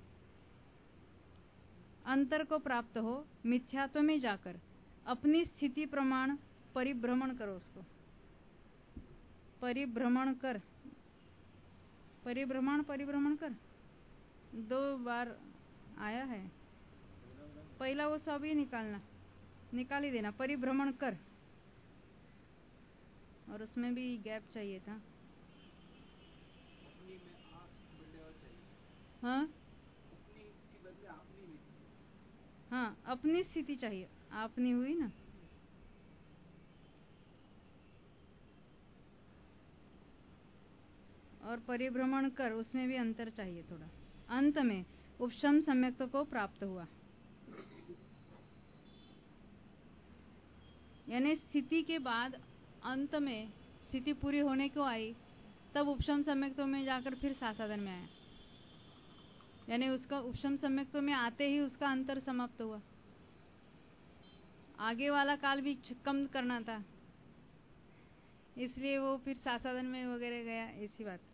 अंतर को प्राप्त हो, मिथ्यात्व में जाकर अपनी स्थिति प्रमाण परिभ्रमण करो। उसको परिभ्रमण कर, परिभ्रमण परिभ्रमण कर दो बार आया है। पहला वो सब ही निकालना, निकाल ही देना, परिभ्रमण कर, और उसमें भी गैप चाहिए था। हाँ हाँ, अपनी स्थिति चाहिए, आपनी हुई ना। और परिभ्रमण कर, उसमें भी अंतर चाहिए थोड़ा। अंत में उपशम सम्यक्त्व को प्राप्त हुआ, यानी स्थिति के बाद अंत में स्थिति पूरी होने को आई, तब उपशम सम्यक्त्व में जाकर फिर सासाधन में आया। यानी उसका उपशम सम्यक्त्व में आते ही उसका अंतर समाप्त हुआ। आगे वाला काल भी कम करना था, इसलिए वो फिर सासाधन में वगैरह गया, ऐसी बात।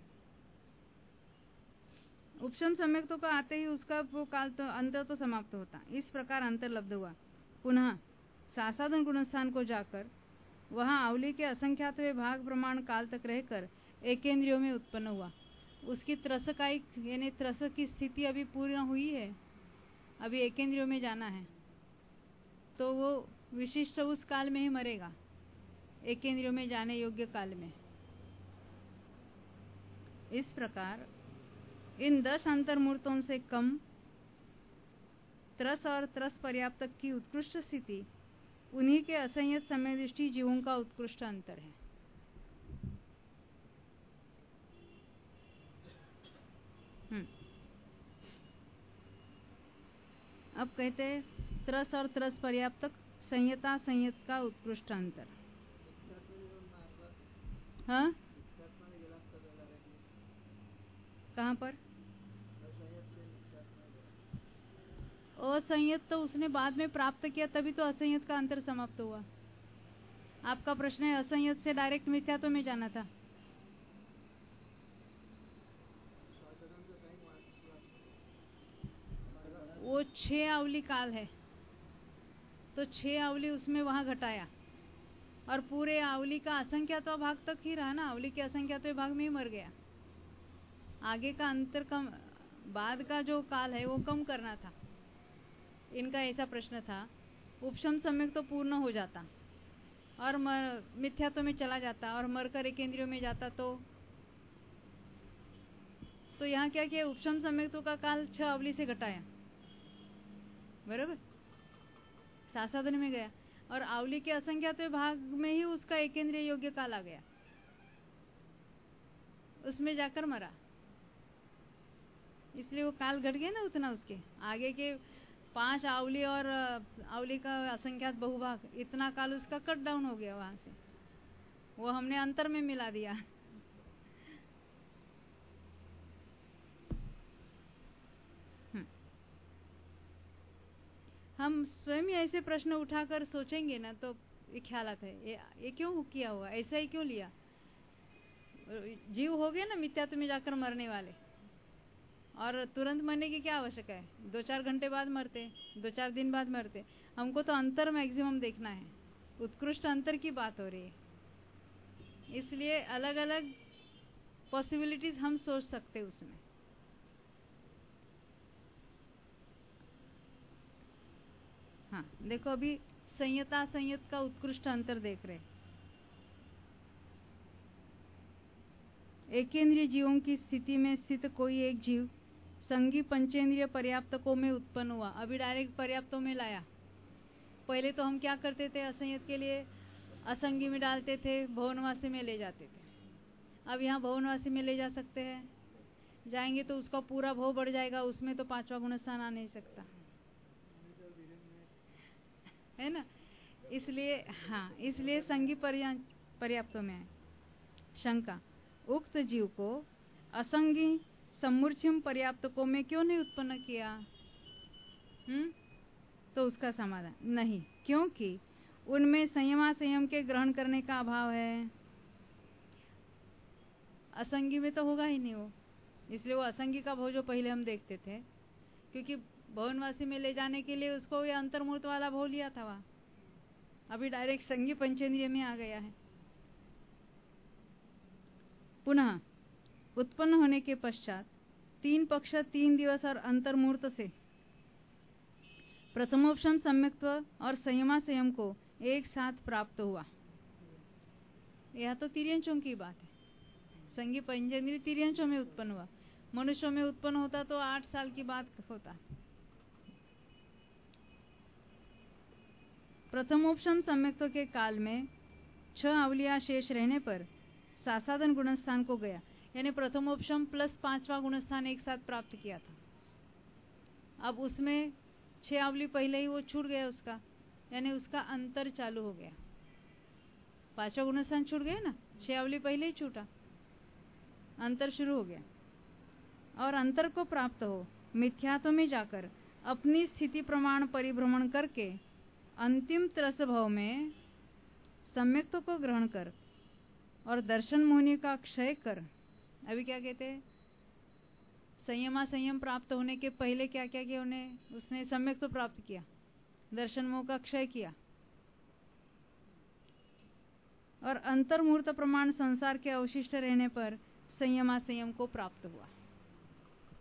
उपशम सम्यक्त्व को आते ही उसका वो काल तो अंतर तो समाप्त होता। इस प्रकार अंतर लब्ध हुआ। पुनः सासाधन गुणस्थान को जाकर वहां आवली के असंख्यातवें भाग प्रमाण काल तक रहकर एकेंद्रियों में उत्पन्न हुआ। उसकी त्रसकायिक यानी त्रस की स्थिति अभी पूर्ण हुई है, अभी एकेंद्रियों में जाना है, तो वो विशिष्ट उस काल में ही मरेगा, एक इंद्रियों में जाने योग्य काल में। इस प्रकार इन दस अंतर्मूर्तों से कम त्रस और त्रस पर्याप्त की उत्कृष्ट स्थिति उन्हीं के असंयत समय दृष्टि जीवों का उत्कृष्ट अंतर है। हम्म अब कहते हैं त्रस और त्रस पर्याप्त संयता संयत का उत्कृष्ट अंतर। हाँ, कहाँ पर? असंयत तो उसने बाद में प्राप्त किया, तभी तो असंयत का अंतर समाप्त हुआ। आपका प्रश्न है असंयत से डायरेक्ट मिथ्यात्व में जाना था। वो छह अवली काल है, तो छह अवली उसमें वहां घटाया और पूरे अवली का असंख्यात्व भाग तक ही रहा ना, अवली के असंख्यात्व भाग में ही मर गया। आगे का अंतर कम, बाद का जो काल है वो कम करना था। इनका ऐसा प्रश्न था, उपशम सम्यक तो पूर्ण हो जाता और मर मिथ्यात्व में चला जाता और मरकर एक इंद्रियों में जाता, तो तो यहाँ क्या किया, उपशम सम्यक का काल छह अवली से घटाया, बराबर, सासाधन में गया और अवली के असंख्यात्व भाग में ही उसका एक इंद्रिय योग्य काल आ गया, उसमें जाकर मरा। इसलिए वो काल घट गया ना उतना, उसके आगे के पांच आवली और आवली का असंख्यात बहुभाग, इतना काल उसका कट डाउन हो गया वहां से, वो हमने अंतर में मिला दिया। हम स्वयं ऐसे प्रश्न उठाकर सोचेंगे ना तो ये ख्याल आता है, ये, ये क्यों किया होगा, ऐसा ही क्यों लिया। जीव हो गए ना मिथ्यात्व में जाकर मरने वाले, और तुरंत मरने की क्या आवश्यकता है, दो चार घंटे बाद मरते, दो चार दिन बाद मरते। हमको तो अंतर मैक्सिमम देखना है, उत्कृष्ट अंतर की बात हो रही है, इसलिए अलग अलग पॉसिबिलिटीज हम सोच सकते उसमें। हाँ देखो, अभी संयता संयत का उत्कृष्ट अंतर देख रहे। एकेंद्रिय जीवों की स्थिति में स्थित कोई एक जीव संगी पंचेंद्रिय पर्याप्तकों में उत्पन्न हुआ। अभी डायरेक्ट पर्याप्तों में लाया। पहले तो हम क्या करते थे, असंयत के लिए असंगी में डालते थे, भवनवासी में ले जाते थे। अब यहाँ भवनवासी में ले जा सकते हैं, जाएंगे तो उसका पूरा भव बढ़ जाएगा, उसमें तो पांचवा गुणस्थान आ नहीं सकता है ना। इसलिए हाँ, इसलिए संगी पर्याप्तों में है। शंका, उक्त जीव को असंगी सम्मूर्छिम पर्याप्तकों में क्यों नहीं उत्पन्न किया? हम्म तो उसका समाधान नहीं, क्योंकि उनमें संयमा संयम के ग्रहण करने का अभाव है। असंगी में तो होगा ही नहीं वो, इसलिए वो असंगी का भव जो पहले हम देखते थे, क्योंकि भवनवासी में ले जाने के लिए उसको ये अंतर्मूर्त वाला भव लिया था वहां, अभी डायरेक्ट संगी पंचेंद्रिय में आ गया है। पुनः उत्पन्न होने के पश्चात तीन पक्ष तीन दिवस और अंतर्मूर्त से प्रथमोपशम सम्यक्त्व और संयमा संयम को एक साथ प्राप्त हुआ। यह तो तिर्यंचों की बात है। संगी पंचेंद्रिय तिर्यंचों में उत्पन्न हुआ, मनुष्यों में उत्पन्न होता तो आठ साल की बात होता। प्रथमोपशम सम्यक्त्व के काल में छह अवलिया शेष रहने पर सासाधन गुणस्थान को गया, यानी प्रथमोपशम प्लस पांचवा गुणस्थान एक साथ प्राप्त किया था। अब उसमें छह अवली पहले ही वो छूट गया उसका, यानी उसका अंतर चालू हो गया। पांचवा गुणस्थान छूट गया ना, छह अवली पहले ही छूटा, अंतर शुरू हो गया। और अंतर को प्राप्त हो मिथ्यात्व में जाकर अपनी स्थिति प्रमाण परिभ्रमण करके अंतिम त्रस भव में सम्यक्त्व को ग्रहण कर और दर्शन मोहनी का क्षय कर। अभी क्या कहते हैं, संयमा संयम प्राप्त होने के पहले क्या क्या किया उन्हें, उसने सम्यक्त्व प्राप्त किया, दर्शन मोह का क्षय किया और अंतर्मूर्त प्रमाण संसार के अवशिष्ट रहने पर संयमा संयम को प्राप्त हुआ।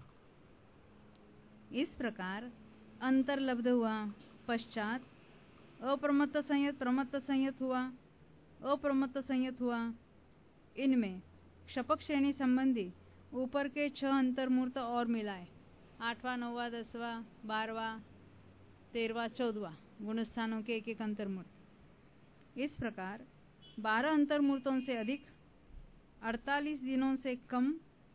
इस प्रकार अंतर लब्ध हुआ। पश्चात अप्रमत्त संयत, प्रमत्त संयत हुआ, अप्रमत्त संयत हुआ। इनमें क्षपक श्रेणी संबंधी ऊपर के छह अंतर्मूर्त और मिलाए, आठवां, नौवां, दसवां, बारहवां, तेरहवां, चौदहवां गुणस्थानों के एक एक अंतर्मूर्त। इस प्रकार बारह अंतर्मूर्तों से अधिक, अड़तालीस दिनों से कम,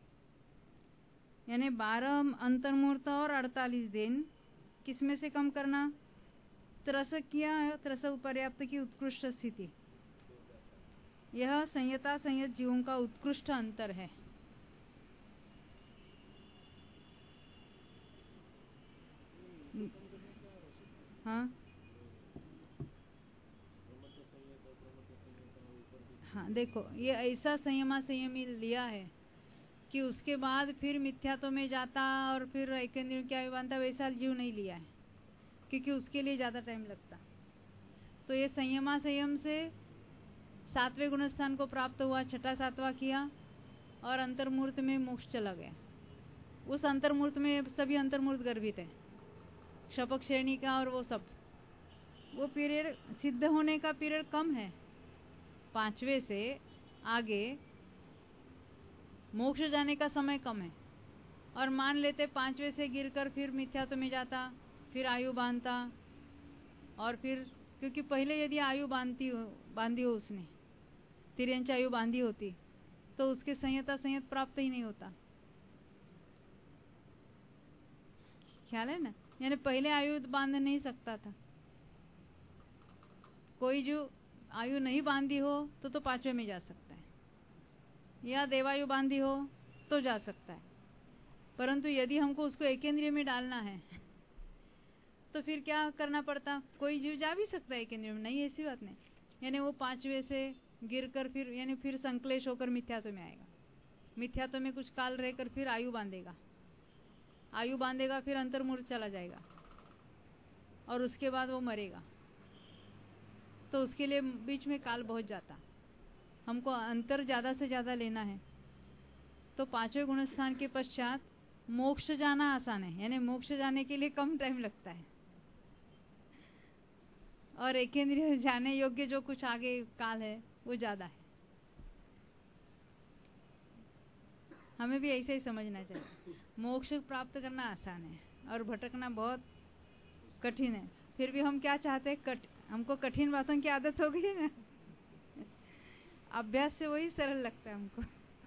यानी बारह अंतर्मूर्त और अड़तालीस दिन, किसमें से कम करना? त्रसकिया, त्रस पर्याप्त की उत्कृष्ट स्थिति। यह संयता संयत जीवों का उत्कृष्ट अंतर है। हाँ हाँ, देखो ये ऐसा संयमा संयमी लिया है कि उसके बाद फिर मिथ्यात्व में जाता और फिर एकेंद्रियों की आयु बांधता, वैसा जीव नहीं लिया है, क्योंकि उसके लिए ज़्यादा टाइम लगता। तो ये संयमा संयम से सातवें गुणस्थान को प्राप्त हुआ, छठा सातवां किया और अंतर्मूर्त में मोक्ष चला गया। उस अंतर्मूर्त में सभी अंतर्मूर्त गर्भित है, क्षपक श्रेणी का और वो सब। वो पीरियड सिद्ध होने का पीरियड कम है, पांचवे से आगे मोक्ष जाने का समय कम है। और मान लेते पांचवे से गिरकर फिर मिथ्यात्व में जाता, फिर आयु बांधता, और फिर क्योंकि पहले यदि आयु बांधती हो बांधी हो उसने तिर्यंच आयु बांधी होती तो उसके संयता संयत प्राप्त ही नहीं होता। ख्याल है ना? यानी पहले आयु बांध नहीं सकता था। कोई जो आयु नहीं बांधी हो तो तो पांचवे में जा सकता है, या देवायु बांधी हो तो जा सकता है। परंतु यदि हमको उसको एकेंद्रिय में डालना है तो फिर क्या करना पड़ता? कोई जीव जा भी सकता है एकेंद्रिय में, नहीं ऐसी बात नहीं। यानी वो पांचवे से गिरकर फिर यानी फिर संक्लेश होकर मिथ्यात्व में आएगा, मिथ्यात्व में कुछ काल रहकर फिर आयु बांधेगा, आयु बांधेगा फिर अंतर्मूर्त चला जाएगा और उसके बाद वो मरेगा। तो उसके लिए बीच में काल बहुत जाता। हमको अंतर ज्यादा से ज्यादा लेना है तो पांचवें गुणस्थान के पश्चात मोक्ष जाना आसान है, यानी मोक्ष जाने के लिए कम टाइम लगता है, और एकेंद्रिय जाने योग्य जो कुछ आगे काल है वो ज्यादा है। हमें भी ऐसे ही समझना चाहिए। मोक्ष प्राप्त करना आसान है और भटकना बहुत कठिन है। फिर भी हम क्या चाहते हैं? कठ हमको कठिन बातों की आदत हो गई है ना, अभ्यास से वही सरल लगता है हमको।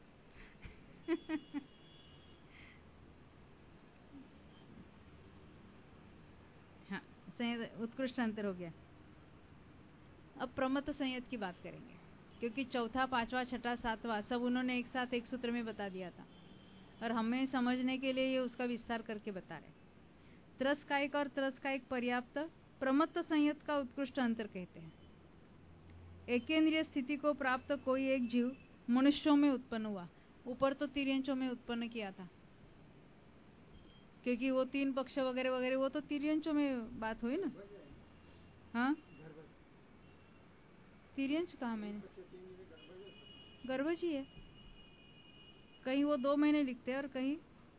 हाँ, संयत उत्कृष्ट अंतर हो गया। अब प्रमत्त संयत की बात करेंगे, क्योंकि चौथा, पांचवा, छठा, सातवां सब उन्होंने एक साथ एक सूत्र में बता दिया था और हमें समझने के लिए ये उसका विस्तार करके बता रहे। त्रस कायिक और त्रस कायिक पर्याप्त प्रमत्त संयत का उत्कृष्ट अंतर कहते हैं। एकेंद्रिय स्थिति को प्राप्त कोई एक जीव मनुष्यों में उत्पन्न हुआ। ऊपर तो तिर्यंचों में उत्पन्न किया था, क्योंकि वो तीन पक्ष वगैरह वगैरह वो तो तिर्यंचों में बात हुई ना। हाँ, तिर्यंच कहा मैंने? गर्भज ही है। कहीं वो दो महीने लिखते हैं और कहीं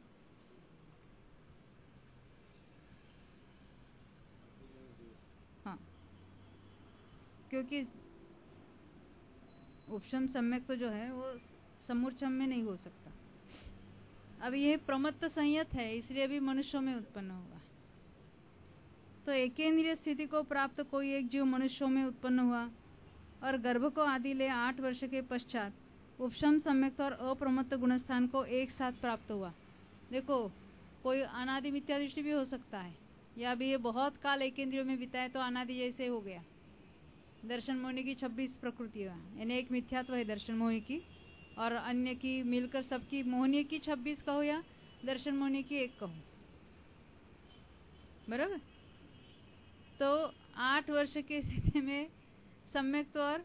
हाँ, क्योंकि उपशम सम्यक तो जो है वो समूर्छम में नहीं हो सकता। अब ये प्रमत्त संयत है, इसलिए अभी मनुष्यों में उत्पन्न होगा। तो एकेंद्रिय स्थिति को प्राप्त कोई एक जीव मनुष्यों में उत्पन्न हुआ और गर्भ को आदि ले आठ वर्ष के पश्चात उपशम सम्यक्त और अप्रमत्त गुणस्थान को एक साथ प्राप्त हुआ। देखो, कोई अनादि मिथ्या दृष्टि भी हो सकता है, या भी ये बहुत काल एकेंद्रियों में बिताए तो अनादि जैसे हो गया। दर्शन मोहिनी की छब्बीस प्रकृतियां, यानी एक मिथ्यात्व है दर्शन मोहिनी की, और अन्य की मिलकर सबकी, मोहिनी की छब्बीस कहो या दर्शन मोहिनी की एक कहो, बराबर। तो आठ वर्ष के स्थिति में सम्यक्त और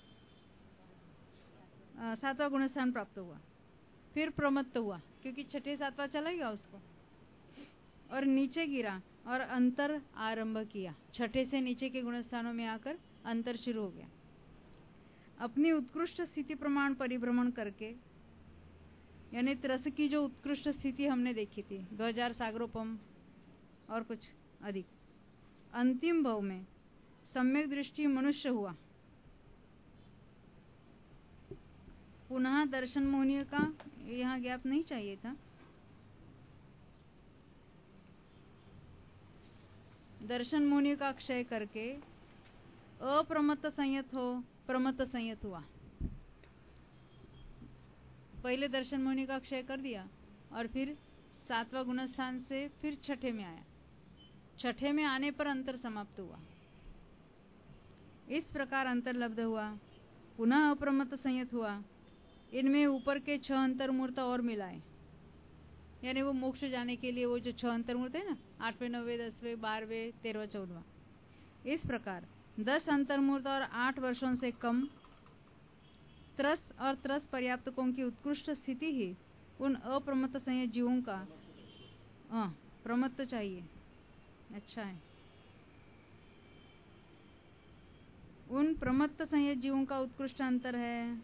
सातवां गुणस्थान प्राप्त हुआ, फिर प्रमत्त हुआ क्योंकि छठे सातवां चला गया उसको, और नीचे गिरा और अंतर आरंभ किया। छठे से नीचे के गुणस्थानों में आकर अंतर शुरू हो गया। अपनी उत्कृष्ट स्थिति प्रमाण परिभ्रमण करके, यानी त्रस की जो उत्कृष्ट स्थिति हमने देखी थी, गजार सागरोपम और कुछ अधिक, अंतिम भव में सम्यक दृष्टि मनुष्य हुआ। पुनः दर्शन मोहनीय का यहाँ गैप नहीं चाहिए था। दर्शन मोहनीय का क्षय करके अप्रमत्त संयत हो, प्रमत्त संयत हुआ। पहले दर्शन मोहनीय का क्षय कर दिया और फिर सातवां गुणस्थान से फिर छठे में आया। छठे में आने पर अंतर समाप्त हुआ। इस प्रकार अंतर लब्ध हुआ। पुनः अप्रमत्त संयत हुआ। इनमें ऊपर के छह अंतर्मूर्त और मिलाए, यानी वो मोक्ष जाने के लिए वो जो छह अंतर्मूर्त है ना, आठवें, नौवें, दसवें, बारहवें, तेरहवें, चौदहवां, इस प्रकार दस अंतर्मूर्त और आठ वर्षों से कम त्रस और त्रस पर्याप्तकों की उत्कृष्ट स्थिति ही उन अप्रमत्त संयत जीवों का आ, प्रमत्त चाहिए, अच्छा है, उन प्रमत्त संयत जीवों का उत्कृष्ट अंतर है।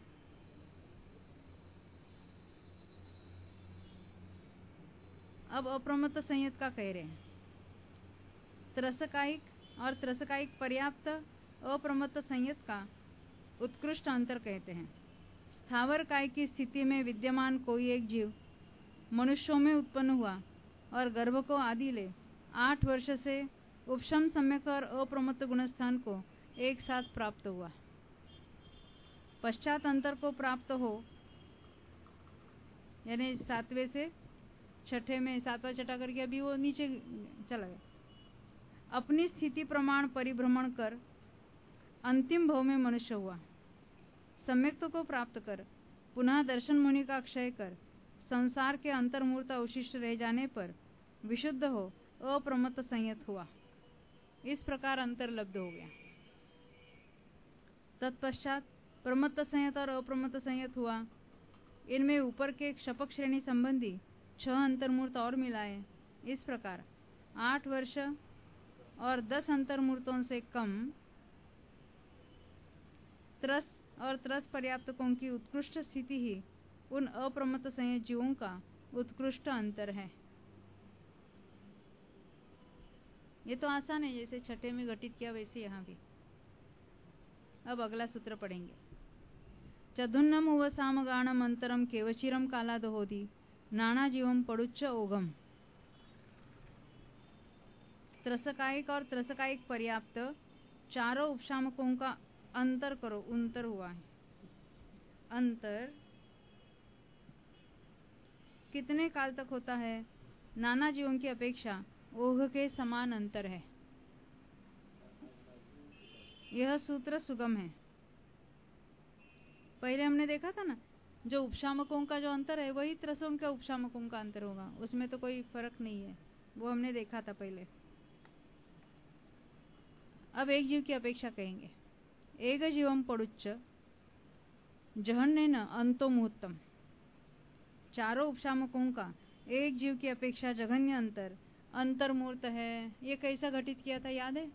अब अप्रमत्त संयत का कह रहे हैं। त्रसकायिक और त्रसकायिक पर्याप्त अप्रमत्त संयत का उत्कृष्ट अंतर कहते हैं। स्थावर काय की स्थिति में विद्यमान कोई एक जीव मनुष्यों में उत्पन्न हुआ और गर्भ को आदि ले आठ वर्ष से उपशम सम्यक और अप्रमत्त गुणस्थान को एक साथ प्राप्त हुआ। पश्चात अंतर को प्राप्त हो, यानी सातवें से छठे में, सातवां छठा करके अभी वो नीचे चला गया। अपनी स्थिति प्रमाण परिभ्रमण कर अंतिम भव में मनुष्य हुआ। सम्यक्त्व को प्राप्त कर पुनः दर्शन मुनि का क्षय कर संसार के अंतर्मूर्त अवशिष्ट रह जाने पर विशुद्ध हो अप्रमत्त संयत हुआ। इस प्रकार अंतर लब्ध हो गया। तत्पश्चात प्रमत्त संयत और अप्रमत्त संयत हुआ। इनमें ऊपर के क्षपक श्रेणी संबंधी छह अंतर्मूर्त और मिलाए। इस प्रकार आठ वर्ष और दस अंतर्मूर्तों से कम त्रस और त्रस पर्याप्तकों की उत्कृष्ट स्थिति ही उन अप्रमत्त संयत जीवों का उत्कृष्ट अंतर है। ये तो आसान है, जैसे छठे में घटित किया वैसे यहाँ भी। अब अगला सूत्र पढ़ेंगे। चधुन्नम उव सामगाणम अंतरम केवचिरम कालाद होदी नाना जीवम पड़ुच्च ओघम। त्रसकायिक और त्रसकायिक पर्याप्त चारों उपशामकों का अंतर करो, अंतर हुआ है। अंतर कितने काल तक होता है? नाना जीवों की अपेक्षा ओघ के समान अंतर है। यह सूत्र सुगम है। पहले हमने देखा था ना, जो उपशामकों का जो अंतर है वही त्रसों के उपशामकों का अंतर होगा, उसमें तो कोई फर्क नहीं है, वो हमने देखा था पहले। अब एक जीव की अपेक्षा कहेंगे। एक जीवम पड़ुच्च जहन्नेन अंतो मुहूर्तम। चारों उपशामकों का एक जीव की अपेक्षा जघन्य अंतर अंतर्मूर्त है। ये कैसा घटित किया था, याद है?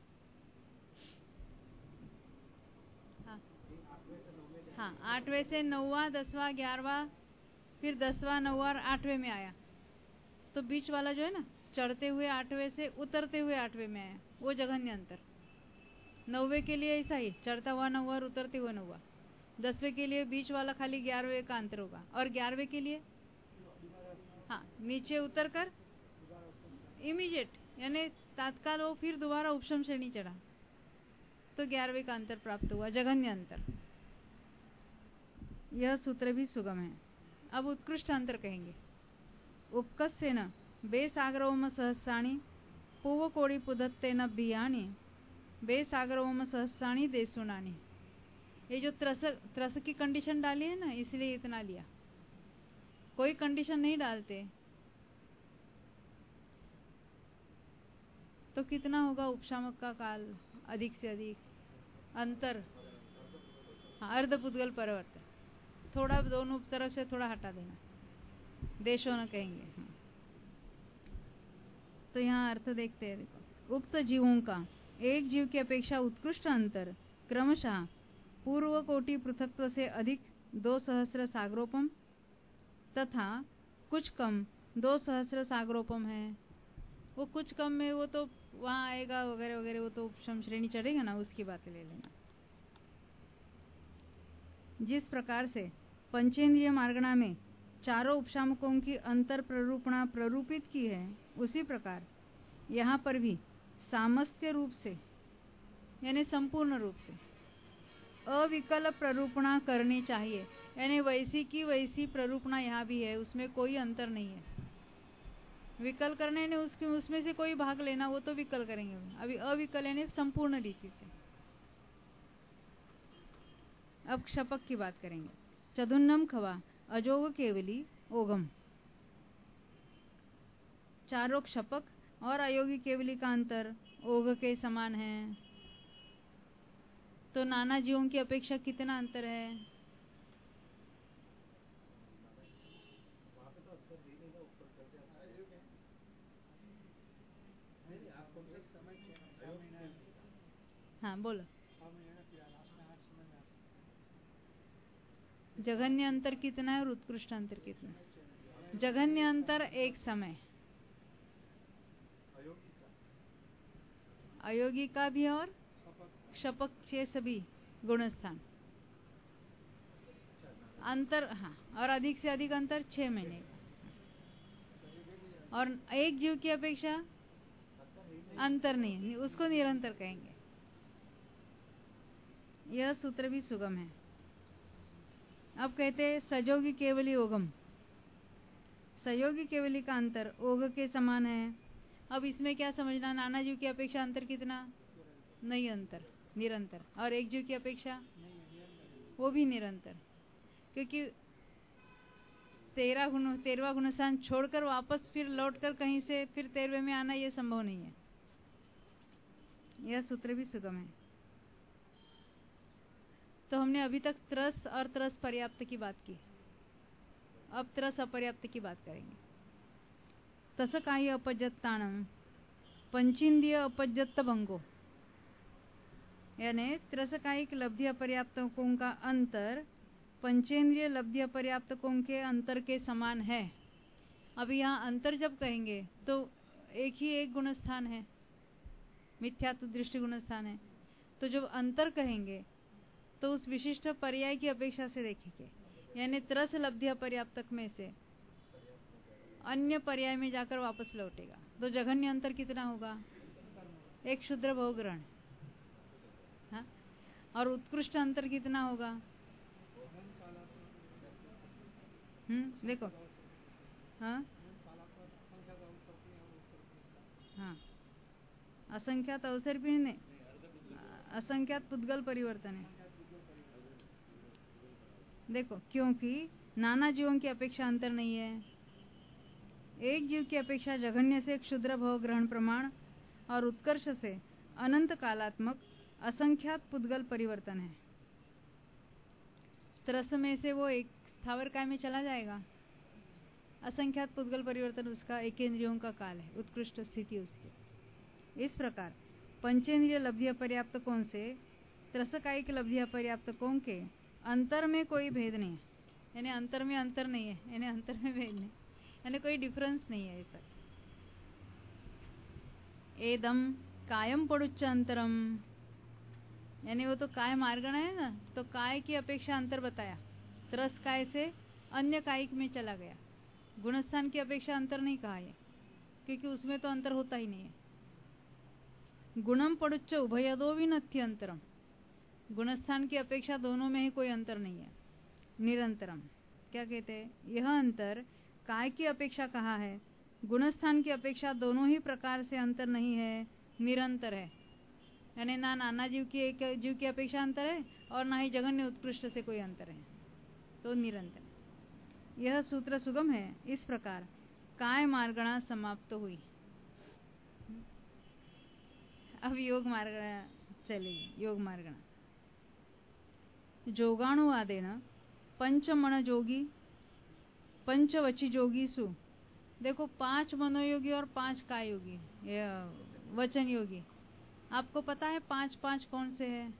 हाँ, हाँ, आठवें से नौवा, दसवां, ग्यारहवा, फिर दसवां, नौवा और आठवें में आया। तो बीच वाला जो है ना, चढ़ते हुए आठवें से उतरते हुए आठवें में आया, वो जघन्य अंतर। नौवे के लिए ऐसा ही, चढ़ता हुआ नौवा और उतरते हुए नौवा। दसवें के लिए बीच वाला खाली ग्यारहवें का अंतर होगा। और ग्यारहवें के लिए हाँ, नीचे उतर कर इमीडिएट, यानी तात्काल वो फिर दोबारा उपशम श्रेणी चढ़ा, तो ग्यारहवें का अंतर प्राप्त हुआ, जघन्य अंतर। यह सूत्र भी सुगम है। अब उत्कृष्ट अंतर कहेंगे। उपकस्य न बेसागरवम सहस्राणि पूव कोड़ी पुदत्ते न बियाणी बेसागरवम सहस्राणि देसुनानी। ये जो त्रस त्रस की कंडीशन डाली है ना, इसलिए इतना लिया, कोई कंडीशन नहीं डालते तो कितना होगा उपशामक का काल? अधिक से अधिक अंतर, हाँ, अर्धपुद्गल परिवर्तन। थोड़ा दोनों तरफ से थोड़ा हटा देना, देशों न कहेंगे। हाँ। तो यहाँ अर्थ देखते हैं। देखो, उक्त जीवों का एक जीव की अपेक्षा उत्कृष्ट अंतर क्रमशः पूर्व कोटि पृथक्त्व से अधिक दो सहस्र सागरोपम तथा कुछ कम दो सहस्र सागरोपम है। वो कुछ कम में वो तो वहाँ आएगा वगैरह वगैरह, वो तो उपशम श्रेणी चढ़ेगा ना, उसकी बातें ले लेना। जिस प्रकार से पंचेंद्रिय मार्गणा में चारों उपशामकों की अंतर प्ररूपणा प्ररूपित की है, उसी प्रकार यहाँ पर भी सामस्थ्य रूप से यानी संपूर्ण रूप से अविकल प्ररूपणा करनी चाहिए। यानी वैसी की वैसी प्ररूपणा यहाँ भी है, उसमें कोई अंतर नहीं है। विकल करने ने उसके उसमें से कोई भाग लेना, वो तो विकल करेंगे। अभी अविकल यानी संपूर्ण रीति से। अब क्षपक की बात करेंगे। चतुर्नम खवा अजोग केवली ओगम। चारों क्षपक और अयोगी केवली का अंतर ओग के समान है। तो नाना जीवों की अपेक्षा कितना अंतर है? हाँ बोलो। जघन्य अंतर कितना है और उत्कृष्ट अंतर कितना है? जघन्य अंतर एक समय, अयोगी का भी और क्षपक के सभी गुणस्थान अंतर। हाँ, और अधिक से अधिक अंतर छह महीने का। और एक जीव की अपेक्षा अंतर नहीं, उसको निरंतर कहेंगे। यह सूत्र भी सुगम है। अब कहते हैं सजोगी केवली ओगम। सयोगी केवली का अंतर ओग के समान है। अब इसमें क्या समझना, नाना जीव की अपेक्षा अंतर कितना? नहीं अंतर, निरंतर। और एक जीव की अपेक्षा वो भी निरंतर, क्योंकि तेरह गुण तेरहवा गुणस्थान छोड़कर वापस फिर लौटकर कहीं से फिर तेरहवें में आना यह संभव नहीं है। यह सूत्र भी सुगम है। तो हमने अभी तक त्रस और त्रस पर्याप्त की बात की। अब त्रस अपर्याप्त की बात करेंगे। तस काही अपजत्ताणम पंचेंद्रिय अपजत्त भंगो। यानी त्रसकायिक लब्धि अपर्याप्तकों का अंतर पंचेंद्रिय लब्धि अपर्याप्तकों के अंतर के समान है। अब यहाँ अंतर जब कहेंगे तो एक ही एक गुणस्थान है, मिथ्यात्व दृष्टि गुणस्थान है। तो जब अंतर कहेंगे तो उस विशिष्ट पर्याय की अपेक्षा से देखेंगे, यानी त्रस लब्धि अपर्याप्तक में से अन्य पर्याय में जाकर वापस लौटेगा। तो जघन्य अंतर कितना होगा? एक क्षुद्र बहुग्रहण। हाँ? और उत्कृष्ट अंतर कितना होगा? हम्म देखो। हाँ हाँ, असंख्यात अवसर भी नहीं, असंख्यात पुद्गल परिवर्तन है। देखो, क्योंकि नाना जीवों की अपेक्षा अंतर नहीं है। एक जीव की अपेक्षा जघन्य से क्षुद्र भव ग्रहण प्रमाण और उत्कर्ष से अनंत कालात्मक असंख्यात पुद्गल परिवर्तन है। त्रस में से वो एक स्थावर काय में चला जाएगा। असंख्यात पुद्गल परिवर्तन उसका एकेंद्रियों का काल है, उत्कृष्ट स्थिति उसकी। इस प्रकार पंचेंद्रिय लब्धि अपर्याप्त कोण से त्रसकायिक लब्धि अपर्याप्त कोण के अंतर में कोई भेद नहीं है। यानी अंतर में अंतर नहीं है, यानी अंतर में भेद नहीं, यानी कोई डिफरेंस नहीं है। ऐसा एदम कायम पड़ुच्च अंतरम, यानी वो तो काय मार्गण है ना, तो काय की अपेक्षा अंतर बताया। त्रस काय से अन्य कायिक में चला गया। गुणस्थान की अपेक्षा अंतर नहीं कहा है, क्योंकि उसमें तो अंतर होता ही नहीं है। गुणम पड़ुच्च उभयदो विनथ्य अंतरम, गुणस्थान की अपेक्षा दोनों में ही कोई अंतर नहीं है। निरंतरम क्या कहते हैं? यह अंतर काय की अपेक्षा कहा है, गुणस्थान की अपेक्षा दोनों ही प्रकार से अंतर नहीं है, निरंतर है। यानी ना नाना जीव की एक जीव की अपेक्षा अंतर है और ना ही जघन्य उत्कृष्ट से कोई अंतर है, तो निरंतर। यह सूत्र सुगम है। इस प्रकार काय मार्गणा समाप्त हुई। अब योग मार्गणा चलेगी। योग मार्गणा जोगाणुवादेन पंचमन जोगी पंचवची जोगी सु। देखो, पांच मनोयोगी और पांच काय योगी, वचन योगी। आपको पता है पांच पांच कौन से हैं?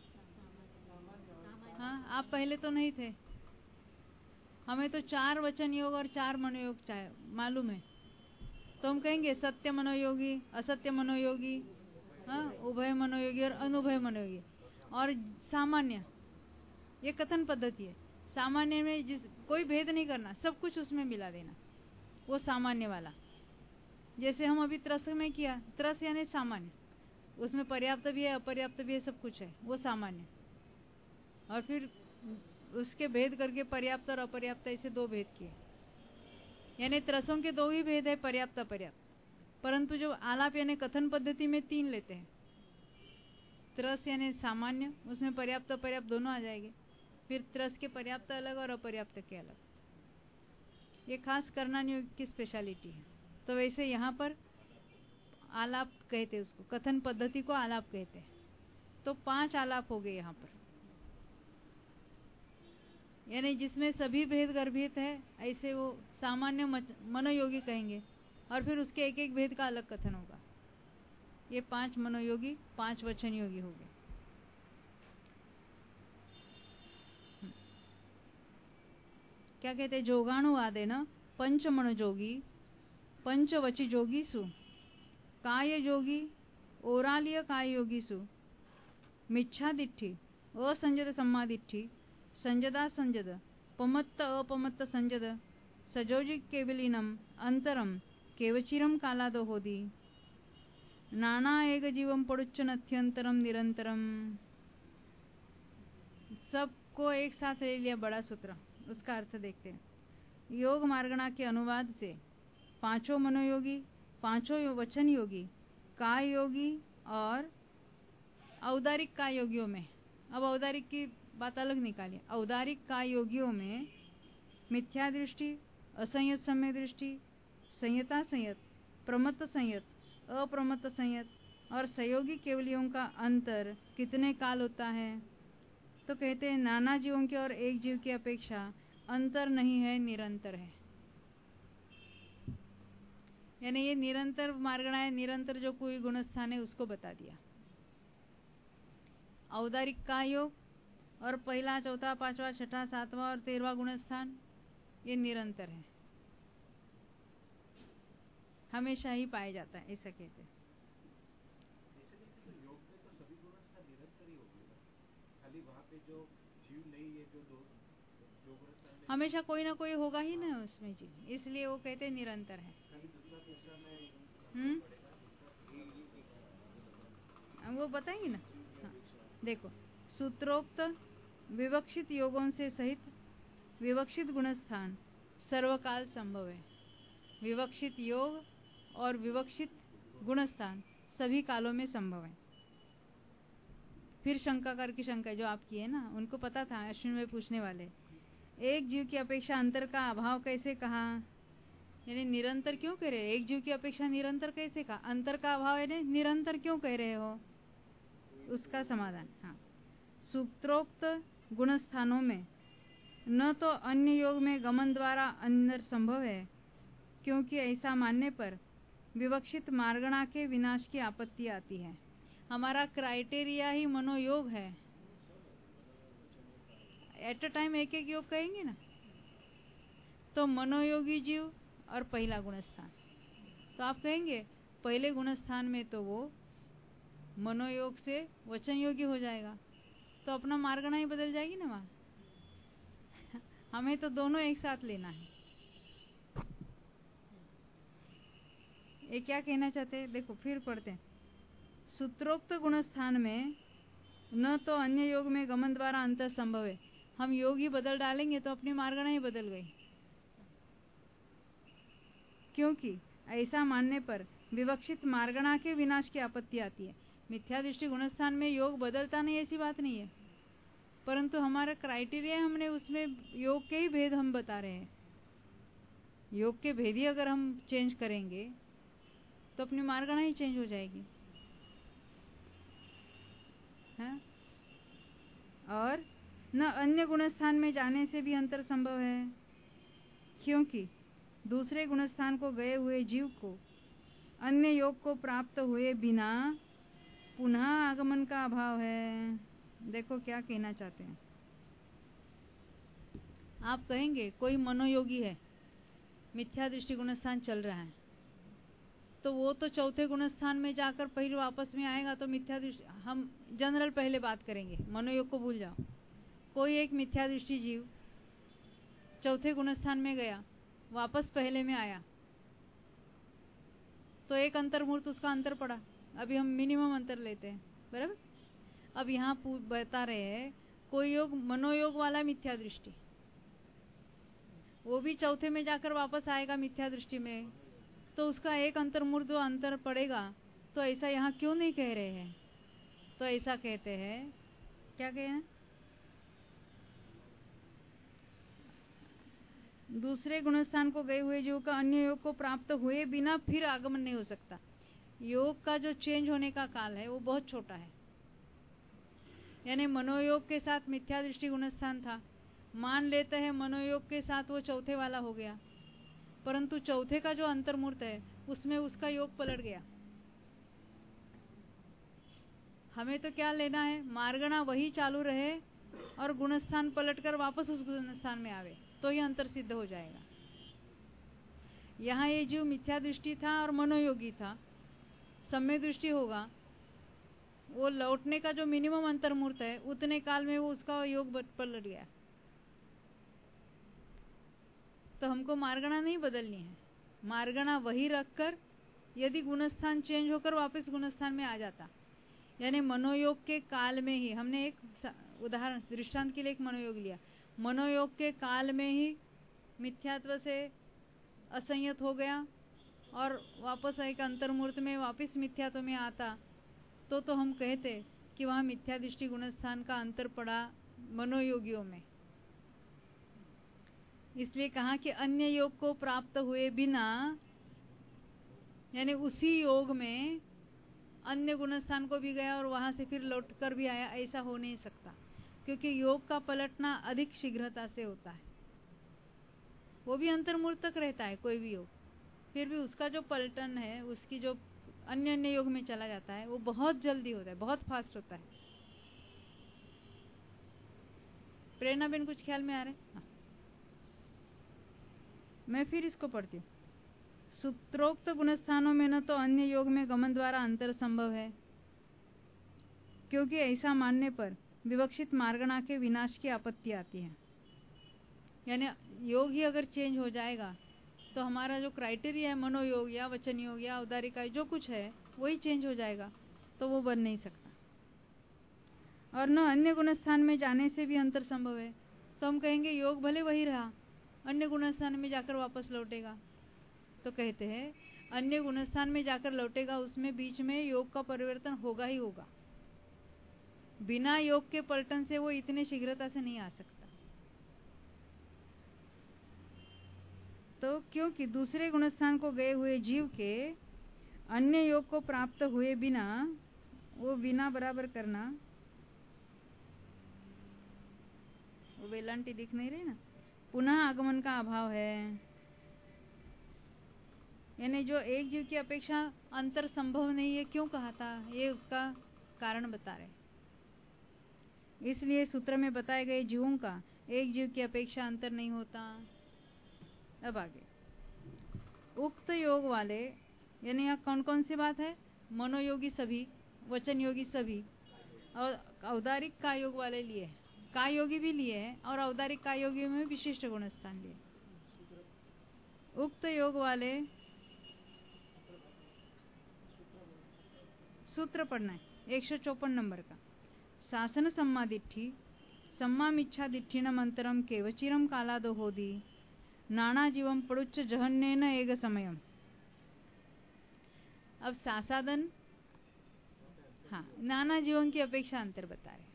हाँ, आप पहले तो नहीं थे। हमें तो चार वचन योग और चार मनोयोग चाहे मालूम है। तो हम कहेंगे सत्य मनोयोगी, असत्य मनोयोगी, हाँ, उभय मनोयोगी और अनुभय मनोयोगी। और सामान्य, ये कथन पद्धति है। सामान्य में जिस कोई भेद नहीं करना, सब कुछ उसमें मिला देना, वो सामान्य वाला। जैसे हम अभी त्रस में किया, त्रस यानी सामान्य, उसमें पर्याप्त भी है, अपर्याप्त भी है, सब कुछ है, वो सामान्य। और फिर उसके भेद करके पर्याप्त और अपर्याप्त, ऐसे दो भेद किए। यानी त्रसों के दो ही भेद है, पर्याप्त अपर्याप्त। परंतु जो आलाप यानी कथन पद्धति में तीन लेते हैं। त्रस यानी सामान्य, उसमें पर्याप्त अपर्याप्त दोनों आ जाएंगे। फिर त्रस के पर्याप्त अलग और अपर्याप्त के अलग। ये खास करना नियोग की स्पेशलिटी है। तो वैसे यहाँ पर आलाप कहते हैं उसको, कथन पद्धति को आलाप कहते हैं। तो पांच आलाप हो गए यहाँ पर, यानी जिसमें सभी भेद गर्भित है, ऐसे वो सामान्य मनोयोगी कहेंगे। और फिर उसके एक एक भेद का अलग कथन होगा। ये पांच मनोयोगी, पांच वचन योगी हो गए। क्या कहते हैं? जोगाणुवादे न पंच मनोयोगी पंचवची जोगीसु काय योगी ओरालिय काय योगीसु मिच्छादिट्ठी असंजद सम्मादिट्ठी संजदा संजद पमत्त अपमत्त संजद सजोजि केवलिनम अंतरम केवचिरम कालादो होदी नाना एक जीवम पड़ुच्चन अत्यंतरम निरंतरम। सबको एक साथ ले लिया बड़ा सूत्र। उसका अर्थ देखते हैं। योग मार्गणा के अनुवाद से पांचों मनोयोगी, पांचों वचन योगी, काय योगी और औदारिक काय योगियों में, अब औदारिक की बात अलग निकालिए। औदारिक काय योगियों में मिथ्या दृष्टि, असंयत सम्य दृष्टि, संयता संयत, प्रमत्त संयत, अप्रमत्त संयत और सहयोगी केवलियों का अंतर कितने काल होता है? तो कहते हैं नाना जीवों के और एक जीव की अपेक्षा अंतर नहीं है, निरंतर है। यानी ये निरंतर मार्गणा है। निरंतर जो कोई गुणस्थान है उसको बता दिया। औदारिक का योग और पहला, चौथा, पांचवा, छठा, सातवां और तेरहवां गुणस्थान ये निरंतर है, हमेशा ही पाया जाता है, ऐसा कहते हैं। योग में तो सभी गुणस्थान निरंतर ही होंगे ना, खाली वहाँ पे जो जीव नहीं है, जो दो जो गुणस्थान हमेशा कोई ना कोई होगा ही ना उसमें जी, इसलिए वो कहते हैं निरंतर है। खाली दूसरा तीसरा में हम्म पड़ेगा, वो बताएंगे ना। हाँ, देखो, सूत्रोक्त विवक्षित योगों से सहित विवक्षित गुणस्थान सर्वकाल संभव है। विवक्षित योग और विवक्षित गुणस्थान सभी कालों में संभव है। फिर शंकाकार की शंका जो आपकी है ना, उनको पता था अश्विन में पूछने वाले, एक जीव की अपेक्षा अंतर का अभाव कैसे कहा? यानी निरंतर क्यों कह रहे हो? एक जीव की अपेक्षा निरंतर कैसे कहा? अंतर का अभाव है, निरंतर क्यों कह रहे हो? उसका समाधान, हाँ, सूत्रोक्त गुणस्थानों में न तो अन्य योग में गमन द्वारा अंतर संभव है, क्योंकि ऐसा मानने पर विवक्षित मार्गणा के विनाश की आपत्ति आती है। हमारा क्राइटेरिया ही मनोयोग है। एट अ टाइम एक एक योग कहेंगे ना, तो मनोयोगी जीव और पहला गुणस्थान, तो आप कहेंगे पहले गुणस्थान में तो वो मनोयोग से वचन योगी हो जाएगा, तो अपना मार्गणा ही बदल जाएगी ना वहां। हमें तो दोनों एक साथ लेना है। ये क्या कहना चाहते हैं? देखो फिर पढ़ते हैं। सूत्रोक्त गुणस्थान में न तो अन्य योग में गमन द्वारा अंतर संभव है। हम योग ही बदल डालेंगे तो अपनी मार्गणा ही बदल गई, क्योंकि ऐसा मानने पर विवक्षित मार्गणा के विनाश की आपत्ति आती है। मिथ्या दृष्टि गुणस्थान में योग बदलता नहीं, ऐसी बात नहीं है, परंतु हमारा क्राइटेरिया, हमने उसमें योग के ही भेद हम बता रहे हैं। योग के भेद ही अगर हम चेंज करेंगे तो अपनी मार्गणा ही चेंज हो जाएगी, है? और न अन्य गुणस्थान में जाने से भी अंतर संभव है, क्योंकि दूसरे गुणस्थान को गए हुए जीव को अन्य योग को प्राप्त हुए बिना पुनः आगमन का अभाव है। देखो क्या कहना चाहते हैं। आप कहेंगे कोई मनोयोगी है, मिथ्या दृष्टि गुणस्थान चल रहा है, तो वो तो चौथे गुण स्थान में जाकर फिर वापस में आएगा। तो मिथ्या दृष्टि, हम जनरल पहले बात करेंगे, मनोयोग को भूल जाओ। कोई एक मिथ्या दृष्टि जीव चौथे गुण स्थान में गया, वापस पहले में आया, तो एक अंतर्मूर्त उसका अंतर पड़ा। अभी हम मिनिमम अंतर लेते हैं, बराबर। अब यहाँ बता रहे हैं कोई योग मनोयोग वाला मिथ्या दृष्टि, वो भी चौथे में जाकर वापस आएगा मिथ्या दृष्टि में, तो उसका एक अंतर्मूर्त जो अंतर पड़ेगा। तो ऐसा यहाँ क्यों नहीं कह रहे हैं? तो ऐसा कहते हैं, क्या कहे हैं, दूसरे गुणस्थान को गए हुए जीव का अन्य योग को प्राप्त हुए बिना फिर आगमन नहीं हो सकता। योग का जो चेंज होने का काल है वो बहुत छोटा है। यानी मनोयोग के साथ मिथ्या दृष्टि गुणस्थान था, मान लेते हैं मनोयोग के साथ वो चौथे वाला हो गया, परंतु चौथे का जो अंतर्मूर्त है उसमें उसका योग पलट गया। हमें तो क्या लेना है, मार्गणा वही चालू रहे और गुणस्थान पलटकर वापस उस गुणस्थान में आवे, तो ये अंतर सिद्ध हो जाएगा। यहाँ ये जीव मिथ्या दृष्टि था और मनोयोगी था, सम्यक दृष्टि होगा, वो लौटने का जो मिनिमम अंतर्मूर्त है उतने काल में वो उसका योग पलट गया। तो हमको मार्गणा नहीं बदलनी है, मार्गणा वही रखकर यदि गुणस्थान चेंज होकर वापस गुणस्थान में आ जाता, यानी मनोयोग के काल में ही, हमने एक उदाहरण दृष्टांत के लिए एक मनोयोग लिया, मनोयोग के काल में ही मिथ्यात्व से असंयत हो गया और वापस एक अंतर्मूर्त में वापस मिथ्यात्व में आता, तो तो हम कहते कि वहाँ मिथ्या दृष्टि गुणस्थान का अंतर पड़ा मनोयोगियों में। इसलिए कहा कि अन्य योग को प्राप्त हुए बिना, यानी उसी योग में अन्य गुणस्थान को भी गया और वहां से फिर लौट कर भी आया, ऐसा हो नहीं सकता, क्योंकि योग का पलटना अधिक शीघ्रता से होता है। वो भी अंतर्मूर्त तक रहता है कोई भी योग, फिर भी उसका जो पलटन है, उसकी जो अन्य अन्य योग में चला जाता है, वो बहुत जल्दी होता है, बहुत फास्ट होता है। प्रेरणा बेन कुछ ख्याल में आ रहा है? हाँ। मैं फिर इसको पढ़ती हूँ। सूत्रोक्त गुणस्थानों में न तो अन्य योग में गमन द्वारा अंतर संभव है, क्योंकि ऐसा मानने पर विवक्षित मार्गणा के विनाश की आपत्ति आती है। यानी योग ही अगर चेंज हो जाएगा तो हमारा जो क्राइटेरिया है, मनोयोग या वचन योग या औदारिका जो कुछ है वही चेंज हो जाएगा, तो वो बन नहीं सकता। और न अन्य गुणस्थान में जाने से भी अंतर संभव है, तो हम कहेंगे योग भले वही रहा, अन्य गुणस्थान में जाकर वापस लौटेगा। तो कहते हैं अन्य गुणस्थान में जाकर लौटेगा, उसमें बीच में योग का परिवर्तन होगा ही होगा, बिना योग के पलटन से वो इतने शीघ्रता से नहीं आ सकता। तो क्योंकि दूसरे गुणस्थान को गए हुए जीव के अन्य योग को प्राप्त हुए बिना, वो बिना बराबर करना, वो वेलांटी दिख नहीं रही ना, पुनः आगमन का अभाव है। यानी जो एक जीव की अपेक्षा अंतर संभव नहीं है, क्यों कहा था, ये उसका कारण बता रहे। इसलिए सूत्र में बताए गए जीवों का एक जीव की अपेक्षा अंतर नहीं होता। अब आगे उक्त योग वाले, यानी यहाँ कौन कौन सी बात है, मनोयोगी सभी, वचन योगी सभी, और औदारिक काय योग वाले लिए, काय योगी भी लिए हैं और औदारिक काय योगी में विशिष्ट गुणस्थान लिए। उक्त योग वाले सूत्र पढ़ना है, एक सौ चौपन नंबर का। शासन सम्मादिट्ठी सम्मामिच्छा दिट्ठिनम अंतरम केवचिरम कालादो होदी नाना जीवम पड़ुच्च जहन्नेन एग समयम। अब सासादन, हाँ, नाना जीवन की अपेक्षा अंतर बता रहे।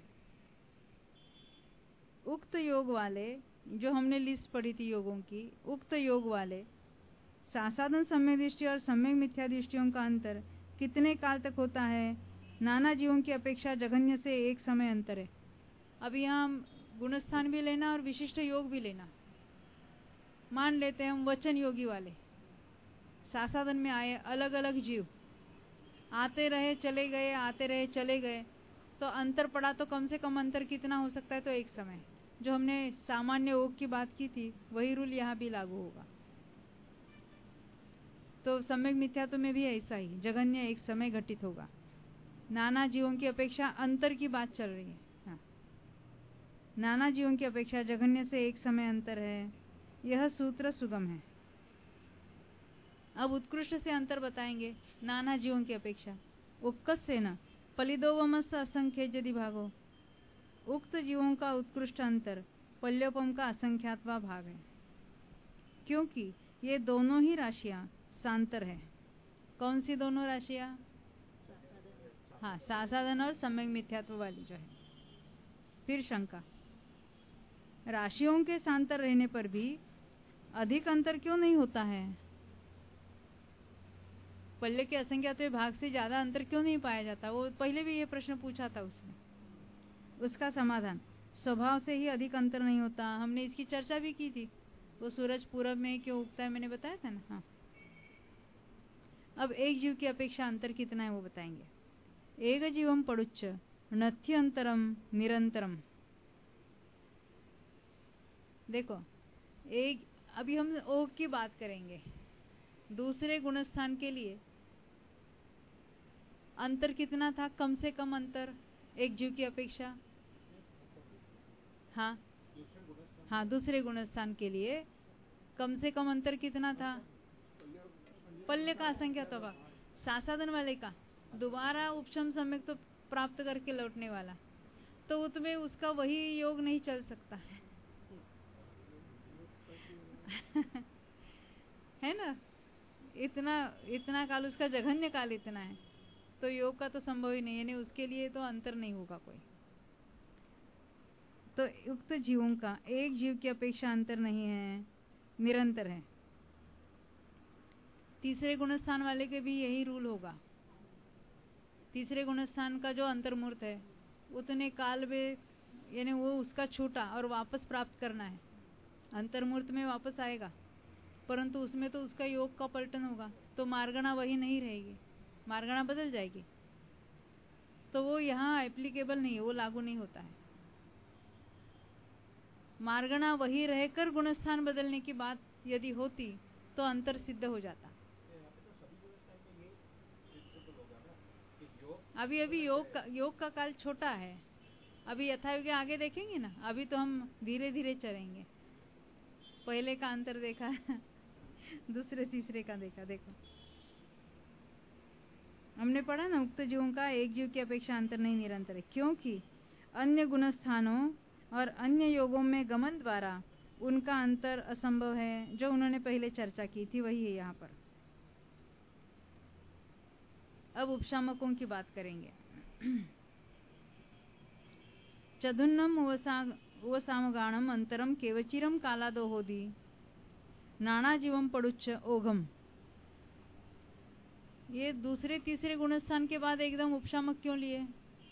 उक्त योग वाले, जो हमने लिस्ट पढ़ी थी योगों की, उक्त योग वाले सासादन सम्यक दृष्टि और सम्यक मिथ्या दृष्टियों का अंतर कितने काल तक होता है? नाना जीवों की अपेक्षा जघन्य से एक समय अंतर है। अब यहाँ गुणस्थान भी लेना और विशिष्ट योग भी लेना। मान लेते हैं हम वचन योगी वाले सासादन में आए, अलग अलग जीव आते रहे चले गए, आते रहे चले गए, तो अंतर पड़ा तो कम से कम अंतर कितना हो सकता है? तो एक समय। जो हमने सामान्य योग की बात की थी वही रूल यहाँ भी लागू होगा। तो सम्यक मिथ्यात्व में भी ऐसा ही, जघन्य एक समय घटित होगा। नाना जीवों की अपेक्षा अंतर की बात चल रही है। हाँ। नाना जीवों की अपेक्षा जघन्य से एक समय अंतर है, यह सूत्र सुगम है। अब उत्कृष्ट से अंतर बताएंगे नाना जीवों की अपेक्षा। उक्कस्य न पलिदोवमस असंख्य यदि भागो, उक्त जीवों का उत्कृष्ट अंतर पल्योपम का असंख्यात्वा भाग है, क्योंकि ये दोनों ही राशियां सांतर है। कौन सी दोनों राशियां? हाँ, सासाधन और सम्यक मिथ्यात्व वाली जो है। फिर शंका, राशियों के सांतर रहने पर भी अधिक अंतर क्यों नहीं होता है? पल्य के असंख्यात्व भाग से ज्यादा अंतर क्यों नहीं पाया जाता? वो पहले भी ये प्रश्न पूछा था उसने। उसका समाधान, स्वभाव से ही अधिक अंतर नहीं होता। हमने इसकी चर्चा भी की थी। वो सूरज पूरब में क्यों उगता है, मैंने बताया था ना। हाँ। अब एक जीव की अपेक्षा अंतर कितना है वो बताएंगे। एक जीवम पड़ुच्च नथ्यंतरम निरंतरम। देखो, एक अभी हम ओ की बात करेंगे। दूसरे गुणस्थान के लिए अंतर कितना था? कम से कम अंतर एक जीव की अपेक्षा। हाँ हाँ, दूसरे गुणस्थान के लिए कम से कम अंतर कितना था? पल्य का असंख्यात्व भाग, सासाधन वाले का दोबारा उपशम सम्यक तो प्राप्त करके लौटने वाला, तो उसमें उसका वही योग नहीं चल सकता है। है ना? इतना इतना काल, उसका जघन्य काल इतना है, तो योग का तो संभव ही नहीं, यानी उसके लिए तो अंतर नहीं होगा कोई। तो युक्त जीवों का एक जीव की अपेक्षा अंतर नहीं है, निरंतर है। तीसरे गुणस्थान वाले के भी यही रूल होगा। तीसरे गुणस्थान का जो अंतर्मूर्त है उतने काल में, यानी वो उसका छूटा और वापस प्राप्त करना है, अंतर्मूर्त में वापस आएगा, परंतु उसमें तो उसका योग का पलटन होगा, तो मार्गणा वही नहीं रहेगी, मार्गणा बदल जाएगी, तो वो यहाँ एप्लीकेबल नहीं है, वो लागू नहीं होता है। मार्गणा वही रहकर गुणस्थान बदलने की बात यदि होती तो अंतर सिद्ध हो जाता। अभी अभी योग का योग का काल छोटा है, अभी यथायुग आगे देखेंगे ना। अभी तो हम धीरे धीरे चलेंगे। पहले का अंतर देखा, दूसरे तीसरे का देखा। देखो, हमने पढ़ा ना, उक्त जीवों का एक जीव की अपेक्षा अंतर नहीं, निरंतर है, क्योंकि अन्य गुणस्थानों और अन्य योगों में गमन द्वारा उनका अंतर असंभव है। जो उन्होंने पहले चर्चा की थी वही है यहाँ पर। अब उपशामकों की बात करेंगे। चधुन्नम उपसामगाणम अंतरम केवचिरम कालादो होदी नाना जीवम पड़ुच्च ओघम। ये दूसरे तीसरे गुणस्थान के बाद एकदम उपशामक क्यों लिए?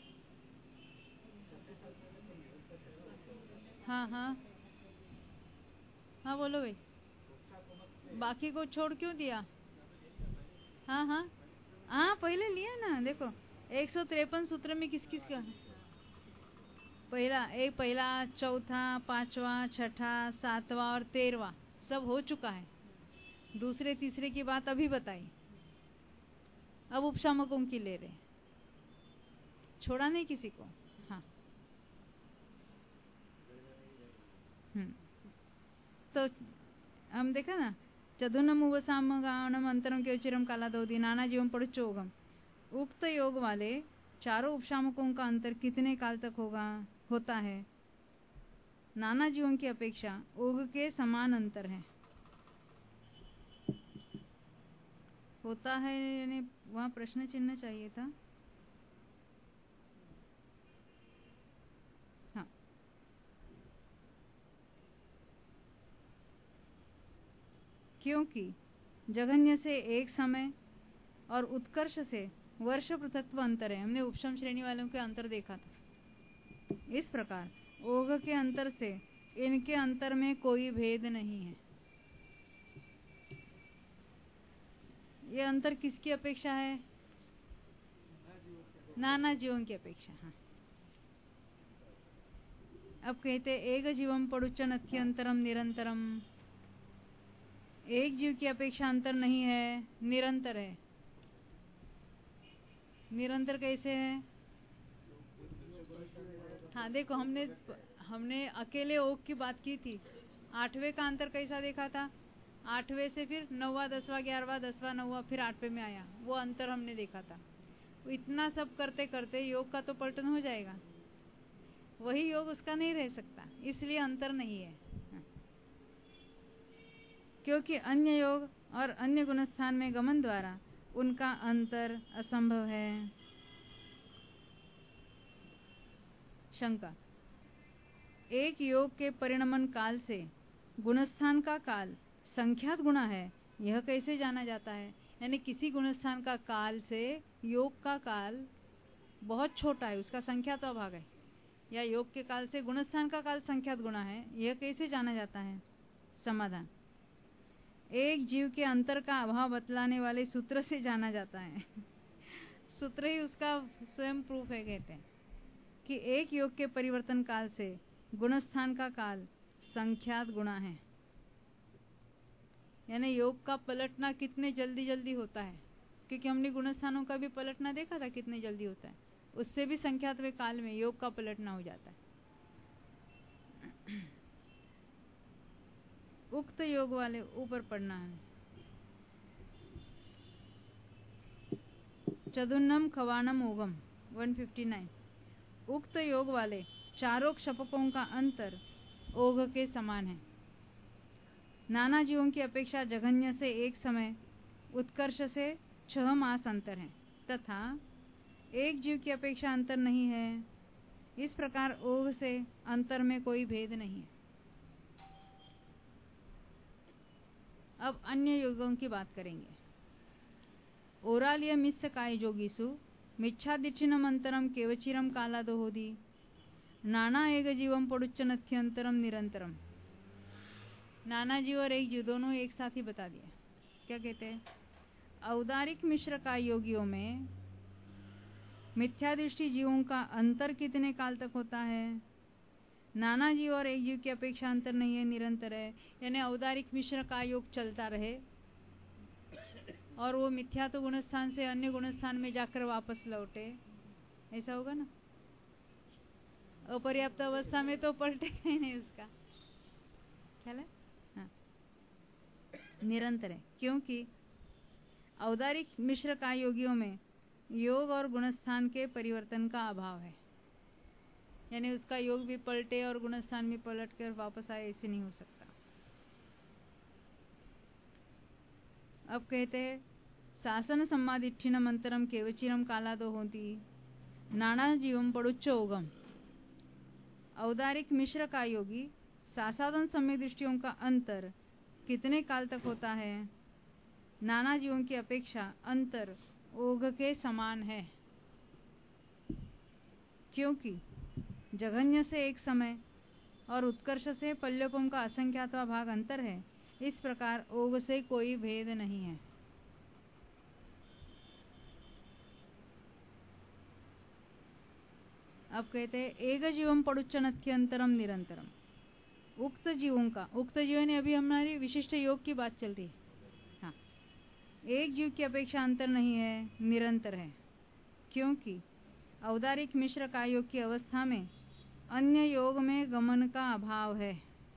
हाँ हाँ हाँ, बोलो भाई, बाकी को छोड़ क्यों दिया? हाँ हाँ हाँ, पहले लिया ना। देखो, एक सौ तिरपन सूत्र में किस किस का पहला, एक पहला, चौथा, पांचवा, छठा, सातवां और तेरवा सब हो चुका है। दूसरे तीसरे की बात अभी बताई, अब उपशामकों की ले रहे, छोड़ा नहीं किसी को। हाँ, हम्म तो हम देखा ना, चतुर्नम उपसामगाणम अंतरम केवचिरम कालादोदी नाना जीवम पड़ुच्चोगम। उक्त योग वाले चारों उपशामकों का अंतर कितने काल तक होगा होता है? नाना जीवों की अपेक्षा ओग के समान अंतर है होता है, यानी वहां प्रश्न चिन्ह चाहिए था। हाँ, क्योंकि जघन्य से एक समय और उत्कर्ष से वर्ष पृथक्त्व अंतर है। हमने उपशम श्रेणी वालों के अंतर देखा था। इस प्रकार ओघ के अंतर से इनके अंतर में कोई भेद नहीं है। ये अंतर किसकी अपेक्षा है? नाना जीवों की अपेक्षा। हाँ, अब कहते एक जीवम पड़ुच्च नथ्यंतरम निरंतरम। एक जीव की अपेक्षा अंतर नहीं है, निरंतर है। निरंतर कैसे है? हाँ देखो, हमने हमने अकेले ओक की बात की थी। आठवें का अंतर कैसा देखा था? आठवें से फिर नौवा, दसवा, ग्यारहवा, दसवा, नौवा, फिर आठवें में आया, वो अंतर हमने देखा था। इतना सब करते करते योग का तो पलटन हो जाएगा, वही योग उसका नहीं रह सकता, इसलिए अंतर नहीं है। क्योंकि अन्य योग और अन्य गुणस्थान में गमन द्वारा उनका अंतर असंभव है। शंका, एक योग के परिणमन काल से गुणस्थान का काल संख्यात गुणा है, यह कैसे जाना जाता है? यानी किसी गुणस्थान का काल से योग का काल बहुत छोटा है, उसका संख्यात अभाग है, या योग के काल से गुणस्थान का काल संख्यात गुणा है, यह कैसे जाना जाता है? समाधान, एक जीव के अंतर का अभाव बतलाने वाले सूत्र से जाना जाता है। सूत्र ही उसका स्वयं प्रूफ है। कहते हैं कि एक योग के परिवर्तन काल से गुणस्थान का काल संख्यात गुणा है, यानी योग का पलटना कितने जल्दी जल्दी होता है, क्योंकि हमने गुणस्थानों का भी पलटना देखा था कितने जल्दी होता है, उससे भी संख्यातवें काल में योग का पलटना हो जाता है। उक्त योग वाले ऊपर पढ़ना है। चतुर्नम खवानम ओगम एक सौ उनसठ। उक्त योग वाले चारों क्षपकों का अंतर ओघ के समान है। नाना जीवों की अपेक्षा जघन्य से एक समय, उत्कर्ष से छह मास अंतर है, तथा एक जीव की अपेक्षा अंतर नहीं है। इस प्रकार ओघ से अंतर में कोई भेद नहीं है। अब अन्य योगों की बात करेंगे। ओरालिय मिस्स काय जोगीसु मिच्छादिच्छिनम अंतरम केवचिरम कालादो होदी नाना एक जीवम पड़ुच्चनथ्यंतरम निरंतरम। नाना जीव और एक जीव दोनों एक साथ ही बता दिया। क्या कहते हैं? औदारिक मिश्र का योगियों में मिथ्यादृष्टि जीवों का अंतर कितने काल तक होता है? नाना जीव और एक जीव की अपेक्षा अंतर नहीं है, निरंतर है। यानी औदारिक मिश्र का योग चलता रहे और वो मिथ्या तो गुणस्थान से अन्य गुणस्थान में जाकर वापस लौटे, ऐसा होगा ना। अपर्याप्त अवस्था में तो पलटेगा ही नहीं, उसका ख्याल है। हाँ, निरंतर है, क्योंकि औदारिक मिश्र का योगियों में योग और गुणस्थान के परिवर्तन का अभाव है, यानी उसका योग भी पलटे और गुणस्थान में पलट कर वापस आए, ऐसे नहीं हो सकता। अब कहते हैं शासन सम्मादिच्छिनम अंतरम केवचिरम कालादो होती नाना जीवम पड़ुच्च ओगम। औदारिक मिश्र का योगी सासादन सम्यक दृष्टियों का अंतर कितने काल तक होता है? नाना जीवों की अपेक्षा अंतर ओघ के समान है, क्योंकि जघन्य से एक समय और उत्कर्ष से पल्लकों का असंख्यातवा भाग अंतर है। इस प्रकार ओघ से कोई भेद नहीं है। अब कहते हैं एक जीवम पड़ुच्चनथ्यंतरम निरंतरम। उक्त जीवों का, उक्त जीव ने अभी हमारी विशिष्ट योग की बात चल रही है। हाँ, एक जीव की अपेक्षा अंतर नहीं है, निरंतर है, क्योंकि औदारिक मिश्र का योग की अवस्था में अन्य योग में गमन का अभाव है।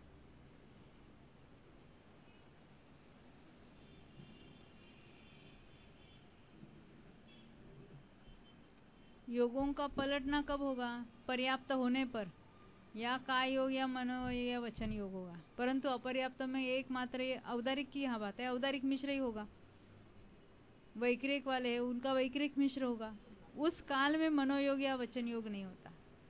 योगों का पलटना कब होगा? पर्याप्त होने पर, या काय योग या मनो या वचन योग होगा। परंतु अपर्याप्त में एकमात्र ये औदारिक की यहाँ बात है, औदारिक मिश्र ही होगा। वैक्रिक वाले हैं, उनका वैक्रिक मिश्र होगा। उस काल में मनोयोग या वचन योग नहीं होता,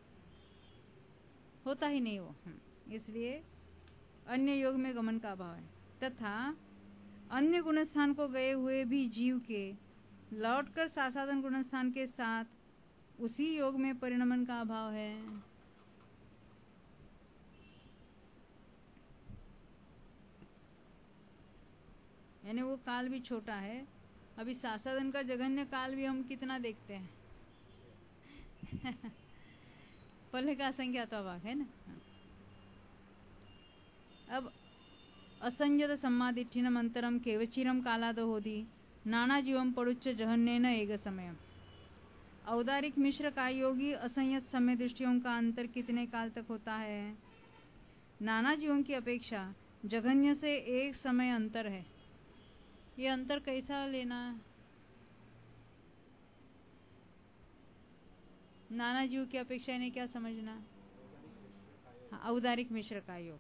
होता ही नहीं वो। इसलिए अन्य योग में गमन का अभाव है, तथा अन्य गुणस्थान को गए हुए भी जीव के लौटकर सासादन गुणस्थान के साथ उसी योग में परिणमन का अभाव है। यानी वो काल भी छोटा है। अभी सासादन का जघन्य काल भी हम कितना देखते हैं। पहले का संख्या तो अभाग है ना। अब असंयत सम्मादिठिनम अंतरम केवचिरम कालादो होदी नाना जीवम पड़ुच्च जहन्नेन एक समय। औदारिक मिश्र का योगी असंयत समय दृष्टियों का अंतर कितने काल तक होता है? नाना जीवों की अपेक्षा जघन्य से एक समय अंतर है। ये अंतर कैसा लेना? नाना जीव की अपेक्षा इन्हें क्या समझना? हाँ, औदारिक मिश्र का योग।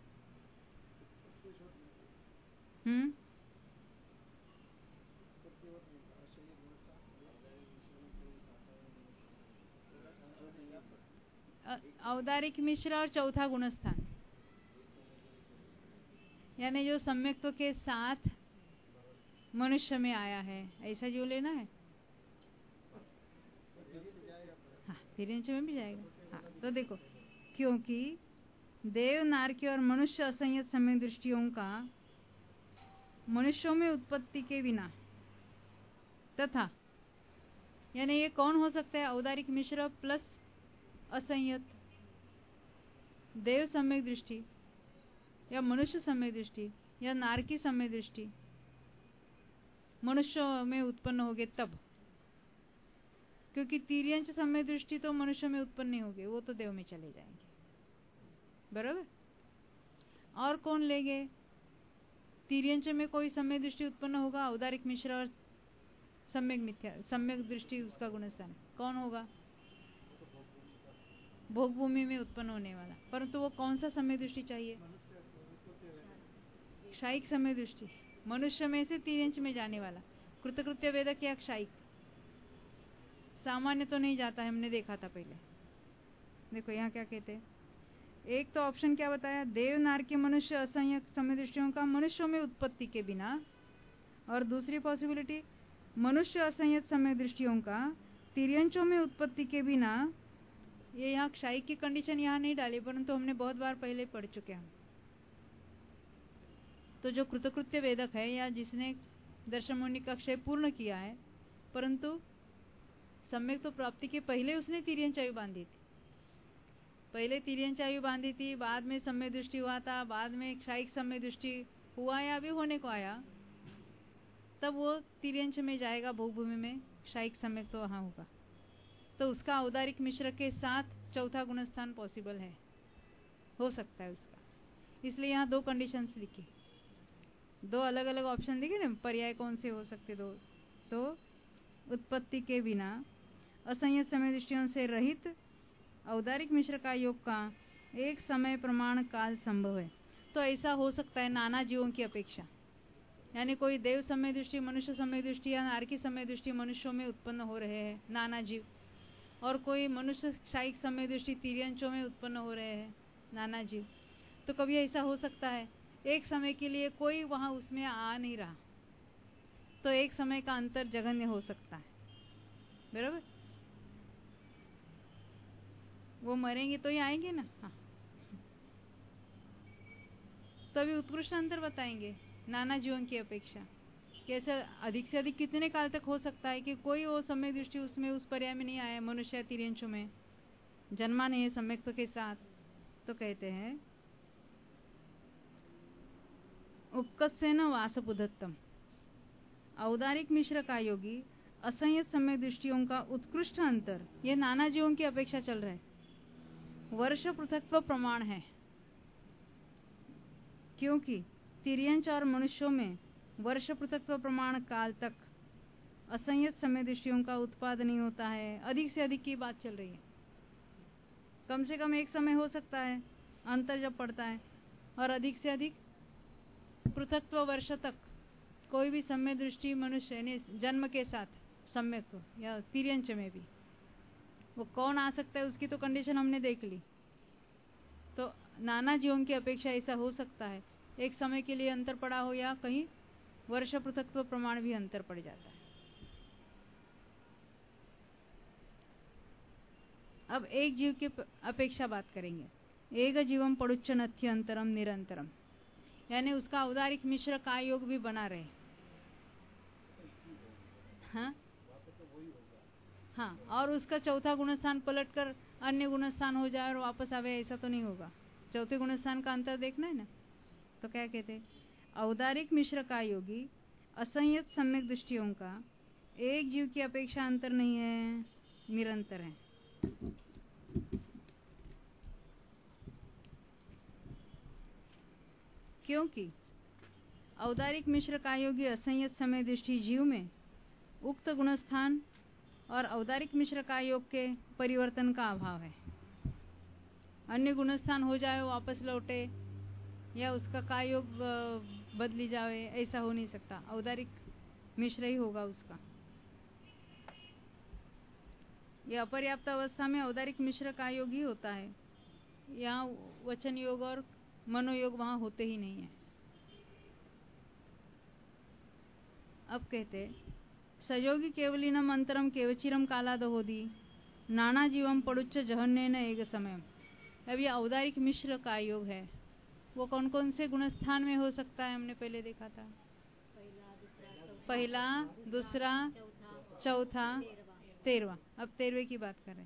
हम्म औदारिक मिश्र और चौथा गुणस्थान, यानी जो सम्यक्त्व के साथ मनुष्य में आया है, ऐसा जो लेना है। हाँ, तिर्यंच में भी जाएगा। हाँ, तो देखो, क्योंकि देव नारकी और मनुष्य असंयत समय दृष्टियों का मनुष्यों में उत्पत्ति के बिना तथा, यानी ये कौन हो सकता है? औदारिक मिश्र प्लस असंयत, देव समय दृष्टि या मनुष्य समय दृष्टि या नारकी समय दृष्टि मनुष्य में उत्पन्न होगे तब, क्योंकि तिर्यंच समय दृष्टि तो मनुष्य में उत्पन्न नहीं होगे, वो तो देव में चले जाएंगे। बराबर। और कौन लेंगे? तिर्यंच में कोई समय दृष्टि उत्पन्न होगा, औदारिक मिश्र और सम्यक मिथ्या सम्यक दृष्टि उसका गुणस्थान कौन होगा? भोग भूमि में उत्पन्न होने वाला। परंतु वो कौन सा समय दृष्टि चाहिए? क्षायिक समय दृष्टि, मनुष्य में से तिर्यंच में जाने वाला। कृतकृत्य वेदक या क्षायिक? सामान्य तो नहीं जाता है, हमने देखा था पहले। देखो यहाँ क्या कहते हैं। एक तो ऑप्शन क्या बताया? देव नारकी मनुष्य असंयत समय दृष्टियों का मनुष्यों में उत्पत्ति के बिना, और दूसरी पॉसिबिलिटी मनुष्य असंयत समय दृष्टियों का तिर्यंचों में उत्पत्ति के बिना। ये यहाँ क्षायिक की कंडीशन यहाँ नहीं डाली, परंतु हमने बहुत बार पहले पढ़ चुके हैं। तो जो कृतकृत्य वेदक है या जिसने दर्शन मुनि का क्षय पूर्ण किया है, परंतु सम्यक तो प्राप्ति के पहले उसने तिर्यंच आयु बांधी थी, पहले तिर्यंच आयु बांधी थी, बाद में समय दृष्टि हुआ था, बाद में क्षायिक समय दृष्टि हुआ या अभी होने को आया, तब वो तिर्यंच में जाएगा भोग भूमि में, क्षायिक सम्यक तो वहां होगा। तो उसका औदारिक मिश्र के साथ चौथा गुणस्थान पॉसिबल है, हो सकता है उसका। इसलिए यहाँ दो कंडीशंस लिखी, दो अलग अलग ऑप्शन लिखे ना, पर्याय कौन से हो सकते दो। तो उत्पत्ति के बिना असंयत समय दृष्टियों से रहित औदारिक मिश्र का योग का एक समय प्रमाण काल संभव है। तो ऐसा हो सकता है नाना जीवों की अपेक्षा, यानी कोई देव समय दृष्टि, मनुष्य समय दृष्टि या नारकी समय दृष्टि मनुष्यों में उत्पन्न हो रहे हैं नाना जीव, और कोई मनुष्य क्षायिक समय दृष्टि तिर्यंचों में उत्पन्न हो रहे हैं नाना जीव। तो कभी ऐसा हो सकता है एक समय के लिए कोई वहां उसमें आ नहीं रहा, तो एक समय का अंतर जघन्य हो सकता है। बराबर। वो मरेंगे तो ही आएंगे ना। हाँ, तो अभी उत्कृष्ट अंतर बताएंगे नाना जीवन की अपेक्षा। कैसे अधिक से अधिक कितने काल तक हो सकता है कि कोई वो समय दृष्टि उसमें उस पर्याय में नहीं आया, मनुष्य तिर्यंचों में जन्मा नहीं है सम्यक्त्व के साथ। तो कहते हैं उपकस्सेन वासपुधत्तम, औदारिक मिश्र का योगी असंयत समय दृष्टियों का उत्कृष्ट अंतर ये नाना जीवों की अपेक्षा चल रहा है, वर्ष पृथक्त्व प्रमाण है, क्योंकि तिर्यंच और मनुष्यों में वर्ष पृथक्त्व प्रमाण काल तक असंयत समय दृष्टियों का उत्पादन नहीं होता है। अधिक से अधिक की बात चल रही है, कम से कम एक समय हो सकता है अंतर जब पड़ता है, और अधिक से अधिक पृथक्त्व वर्ष तक कोई भी समय दृष्टि मनुष्य यानी जन्म के साथ सम्यक या तिर्यंच में भी वो कौन आ सकता है, उसकी तो कंडीशन हमने देख ली। तो नाना जीवों की अपेक्षा ऐसा हो सकता है एक समय के लिए अंतर पड़ा हो, या कहीं वर्ष पृथक्त्व प्रमाण भी अंतर पड़ जाता है। अब एक जीव की अपेक्षा बात करेंगे। एक जीवम पड़ुच्च नथ्य अंतरम निरंतरम, यानी उसका औदारिक मिश्र का योग भी बना रहे। हाँ हाँ, और उसका चौथा गुणस्थान पलटकर अन्य गुणस्थान हो जाए और वापस आवे, ऐसा तो नहीं होगा। चौथे गुणस्थान का अंतर देखना है ना। तो क्या कहते हैं, औदारिक मिश्र का योगी असंयत सम्यक दृष्टियों का एक जीव की अपेक्षा अंतर नहीं है, निरंतर है। क्योंकि औदारिक मिश्र का योगी असंयत समय दृष्टि जीव में उक्त गुणस्थान और औदारिक मिश्र का योग के परिवर्तन का अभाव है। अन्य गुणस्थान हो जाए वापस लौटे या उसका काय योग बदली जाए, ऐसा हो नहीं सकता। औदारिक मिश्र ही होगा उसका। यह अपर्याप्त अवस्था में औदारिक मिश्र का योग ही होता है। यहाँ वचन योग और मनोयोग वहां होते ही नहीं है। अब कहते सयोगी केवलिनम अंतरम केवचिरम कालादहोदी नाना जीवम पड़ुच्च जहन्नेन एक समय। अब ये औदारिक मिश्र का योग है। वो कौन कौन से गुणस्थान में हो सकता है, हमने पहले देखा था। पहला, दूसरा, चौथा, तेरवा। अब तेरहवें की बात करें।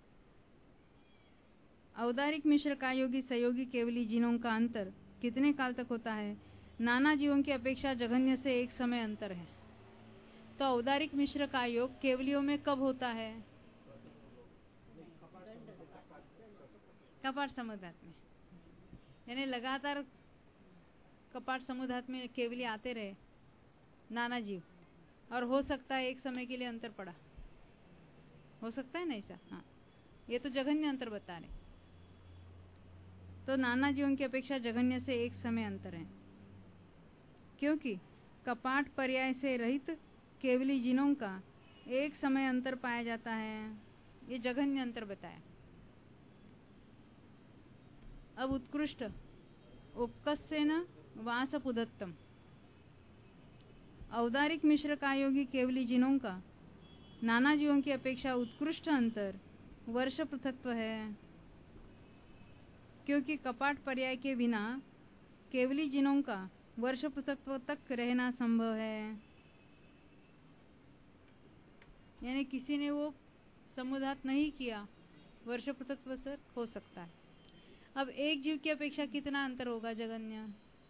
औदारिक मिश्र का योगी सयोगी केवली जिनों का अंतर कितने काल तक होता है? नाना जीवों की अपेक्षा जघन्य से एक समय अंतर है। तो औदारिक मिश्र का योग केवलियों में कब होता है? कपाट समुद्धात में, यानी लगातार कपाट समुद्धात में केवली आते रहे नाना जीव, और हो सकता है एक समय के लिए अंतर पड़ा, हो सकता है ना ऐसा। हाँ, ये तो जघन्य अंतर बता रहे। तो नाना जीवों की अपेक्षा जघन्य से एक समय अंतर है, क्योंकि कपाट पर्याय से रहित केवली जिनों का एक समय अंतर पाया जाता है। ये जघन्य अंतर बताया। अब उत्कृष्ट उपकस्सेन वासपुदत्तम। औदारिक मिश्र का योगी केवली जिनों का नाना जीवों की अपेक्षा उत्कृष्ट अंतर वर्ष पृथक्त्व है, क्योंकि कपाट पर्याय के बिना केवली जिनों का वर्ष पृथक्त्व तक रहना संभव है। यानी किसी ने वो समुद्धात नहीं किया, वर्ष पृथक्त्व तक हो सकता है। अब एक जीव की अपेक्षा कितना अंतर होगा जगन्य?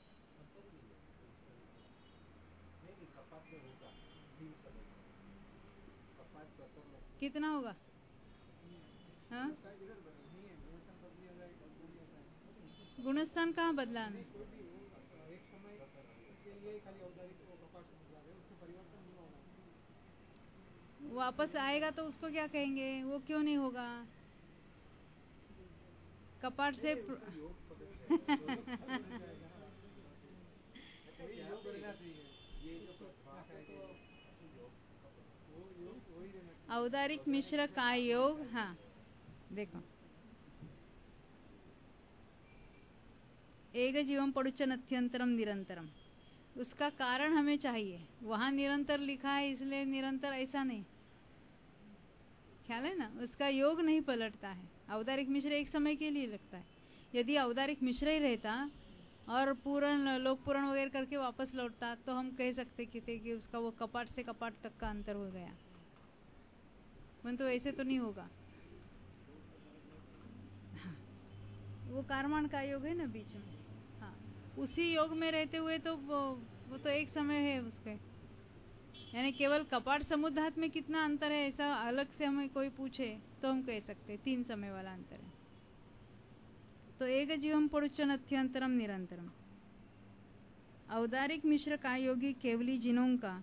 कितना होगा? हाँ, गुणस्थान कहाँ बदला? वापस आएगा तो उसको क्या कहेंगे? वो क्यों नहीं होगा? कपाट से औदारिक मिश्र का योग। हाँ देखो, एक जीवम पड़ुच्च नथ्यंतरम निरंतरम, उसका कारण हमें चाहिए। वहां निरंतर लिखा है इसलिए निरंतर, ऐसा नहीं, ख्याल है ना। उसका योग नहीं पलटता है। औदारिक मिश्र एक समय के लिए लगता है। यदि औदारिक मिश्र ही रहता और पूर्ण लोक पूर्ण वगैरह करके वापस लौटता तो हम कह सकते थे कि उसका वो कपाट से कपाट तक का अंतर हो गया, परंतु तो ऐसे तो नहीं होगा। हाँ, वो कारमान का योग है ना बीच में। हाँ, उसी योग में रहते हुए तो वो, वो तो एक समय है उसके। यानी केवल कपाट समुद्धात में कितना अंतर है ऐसा अलग से हमें कोई पूछे तो हम कह सकते तीन समय वाला अंतर है। तो एक जीवम पड़ुच्च नथ्यंतरम निरंतरम। औदारिक मिश्र का योगी केवली जिनों का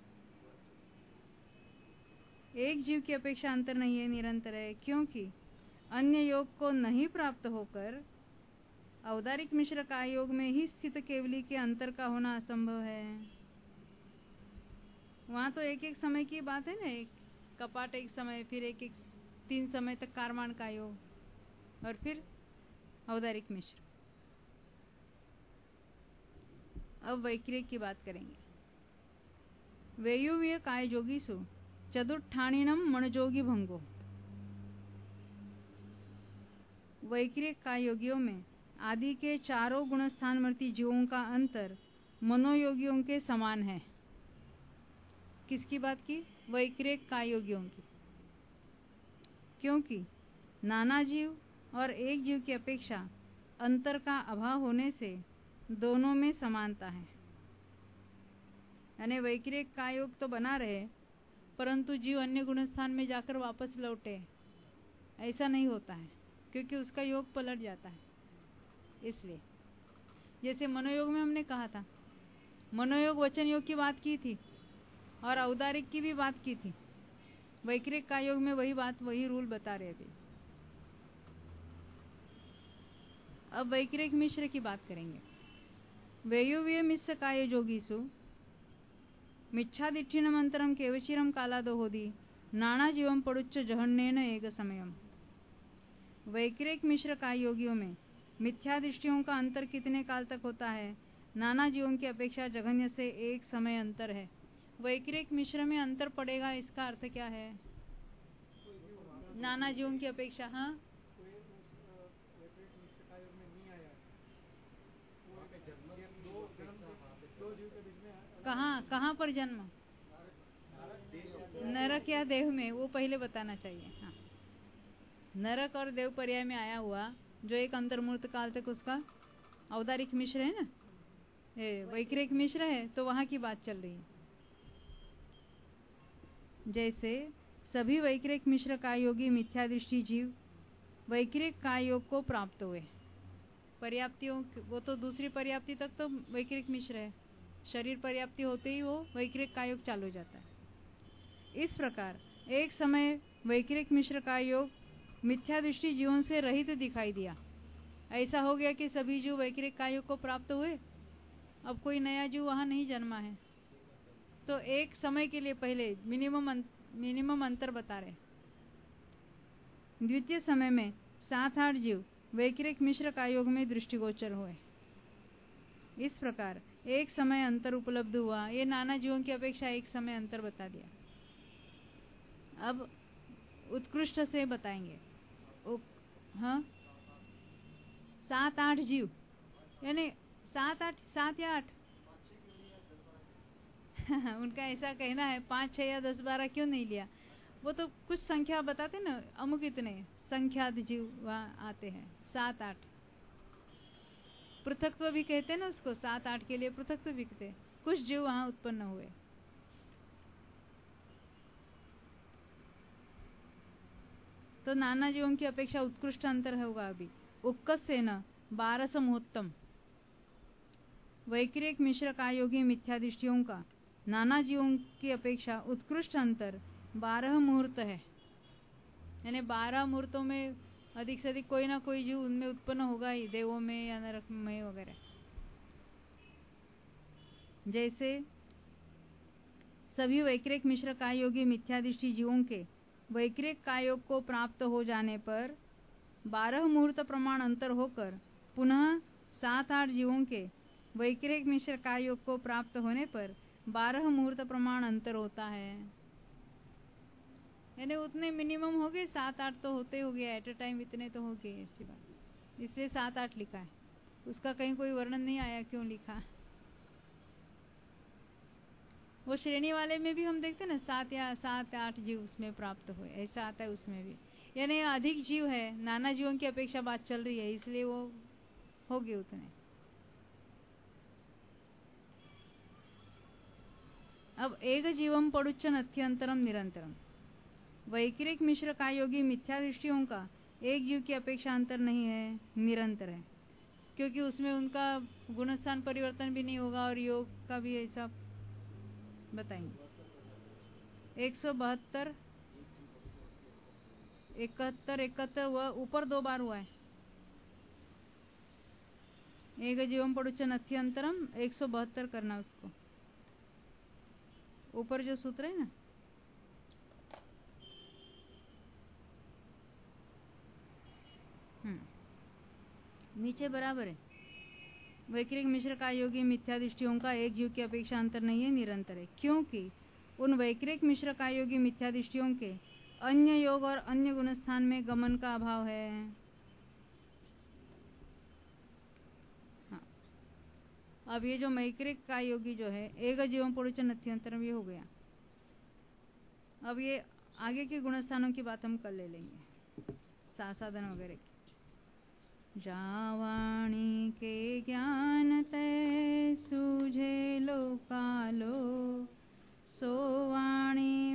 एक जीव की अपेक्षा अंतर नहीं है, निरंतर है, क्योंकि अन्य योग को नहीं प्राप्त होकर औदारिक मिश्र का योग में ही स्थित केवली के अंतर का होना असंभव है। वहां तो एक एक समय की बात है ना, एक कपाट एक समय, फिर एक एक तीन समय तक कारमान का योग, और फिर औदारिक मिश्र। अब वैक्रिक की बात करेंगे। वेयुव्य काय जोगीसु चतुर्थाणिनम मणजोगी भंगो। वैक्रिक काय योगियों में आदि के चारों गुणस्थानवर्ती जीवों का अंतर मनोयोगियों के समान है। किसकी बात की? वैक्रिक काय योगियों की। क्योंकि नाना जीव और एक जीव की अपेक्षा अंतर का अभाव होने से दोनों में समानता है। यानी वैक्रिक का योग तो बना रहे परंतु जीव अन्य गुण स्थान में जाकर वापस लौटे, ऐसा नहीं होता है क्योंकि उसका योग पलट जाता है। इसलिए जैसे मनोयोग में हमने कहा था, मनोयोग वचन योग की बात की थी और औदारिक की भी बात की थी। वैक्रिक का योग में वही बात, वही रूल बता रहे थे। अब वैक्रिक मिश्र की बात करेंगे। वेयुव्य मिश्र काय जोगीसु मिच्छादिठ्ठिनमंतरम केवचिरम कालादो होदी नाना जीवम पड़ुच्च जहन्नेन एक समयम। वैक्रिक मिश्र काय योगियों में मिथ्या दृष्टियों का अंतर कितने काल तक होता है? नाना जीवों की अपेक्षा जघन्य से एक समय अंतर है। वैक्रिक मिश्र में अंतर पड़ेगा, इसका अर्थ क्या है? नाना जीवों की अपेक्षा। हाँ, कहाँ कहाँ पर जन्म? नरक या देव में, वो पहले बताना चाहिए। हाँ, नरक और देव पर्याय में आया हुआ जो एक अंतर्मूर्त काल तक उसका औदारिक मिश्र है ना, ये वैक्रिक मिश्र है, तो वहां की बात चल रही है। जैसे सभी वैक्रिक मिश्र का योगी मिथ्या दृष्टि जीव वैक्रिक का योग को प्राप्त हुए। पर्याप्तियों, वो तो दूसरी पर्याप्ति तक तो वैक्रिक मिश्र है, शरीर पर्याप्ति होते ही वो वैक्रिक का योग चालू हो जाता है। इस प्रकार एक समय वैक्रिक मिश्र का योग मिथ्या दृष्टि जीवन से रहित दिखाई दिया। ऐसा हो गया कि सभी जीव वैक्रिक का योग को प्राप्त हुए, अब कोई नया जीव वहां नहीं जन्मा है। तो एक समय के लिए पहले मिनिमम मिनिमम अंतर बता रहे। द्वितीय समय में सात आठ जीव वैक्रिक मिश्र का योग में दृष्टिगोचर हुए। इस प्रकार एक समय अंतर उपलब्ध हुआ। ये नाना जीवों की अपेक्षा एक समय अंतर बता दिया। अब उत्कृष्ट से बताएंगे। हाँ, सात आठ जीव, यानी सात आठ, सात या आठ उनका ऐसा कहना है। पाँच छह या दस बारह क्यों नहीं लिया? वो तो कुछ संख्या बताते ना, अमुक इतने संख्यात जीव वहाँ आते हैं, सात आठ। पृथकत्व भी कहते हैं ना उसको, सात आठ के लिए पृथकत्व भी कहते हैं। कुछ जीव वहां उत्पन्न हुए। तो नाना जीवों की अपेक्षा उत्कृष्ट अंतर होगा। अभी उक्कसेन बारस मुहूर्तम वैक्रिक मिश्र का योगी मिथ्या दृष्टियों का नाना जीवों की अपेक्षा उत्कृष्ट अंतर बारह मुहूर्त है। यानी बारह मुहूर्तों में अधिक से अधिक कोई ना कोई जीव उनमें उत्पन्न होगा ही, देवों में या नरक में वगैरह। जैसे सभी वैक्रिक मिश्र का योगी मिथ्या दृष्टि जीवों के वैक्रिक कायोग को प्राप्त हो जाने पर बारह मुहूर्त प्रमाण अंतर होकर पुनः सात आठ जीवों के वैक्रिक मिश्र कायोग को प्राप्त होने पर बारह मुहूर्त प्रमाण अंतर होता है। यानी उतने मिनिमम हो गए, सात आठ तो होते हो गया, एट अ टाइम इतने तो हो गए। ऐसी बात, इसलिए सात आठ लिखा है। उसका कहीं कोई वर्णन नहीं आया क्यों लिखा। वो श्रेणी वाले में भी हम देखते ना, सात या सात आठ जीव उसमें प्राप्त हुए, ऐसा आता है उसमें भी। यानी अधिक जीव है, नाना जीवों की अपेक्षा बात चल रही है, इसलिए वो हो गए उतने। अब एक जीवम पड़ुच्चन अत्यंतरम निरंतरम वैक्रिक मिश्र का योगी मिथ्या दृष्टियों का एक जीव की अपेक्षा अंतर नहीं है, निरंतर है, क्योंकि उसमें उनका गुणस्थान परिवर्तन भी नहीं होगा और योग का भी ऐसा बताएंगे। एक सौ बहत्तर इकहत्तर इकहत्तर हुआ, ऊपर दो बार हुआ है। एक जीवम पड़ुच्चन अत्यंतरम एक सौ बहत्तर करना उसको, ऊपर जो सूत्र है ना, हम्म नीचे बराबर है। वैक्रिक मिश्र का योगी मिथ्या दृष्टियों का एक जीव की अपेक्षा अंतर नहीं है, निरंतर है, क्योंकि उन वैक्रिक मिश्र का योगी मिथ्या दृष्टियों के अन्य योग और अन्य गुणस्थान में गमन का अभाव है। हाँ, अब ये जो वैक्रिक का योगी जो है एक जीवम पड़ुच्चन अत्यंतरम, ये हो गया। अब ये आगे के गुणस्थानों की बात हम कल ले लेंगे, साधन वगैरह की। जावाणी के ज्ञान ते सूझे लोकालो सोवाणी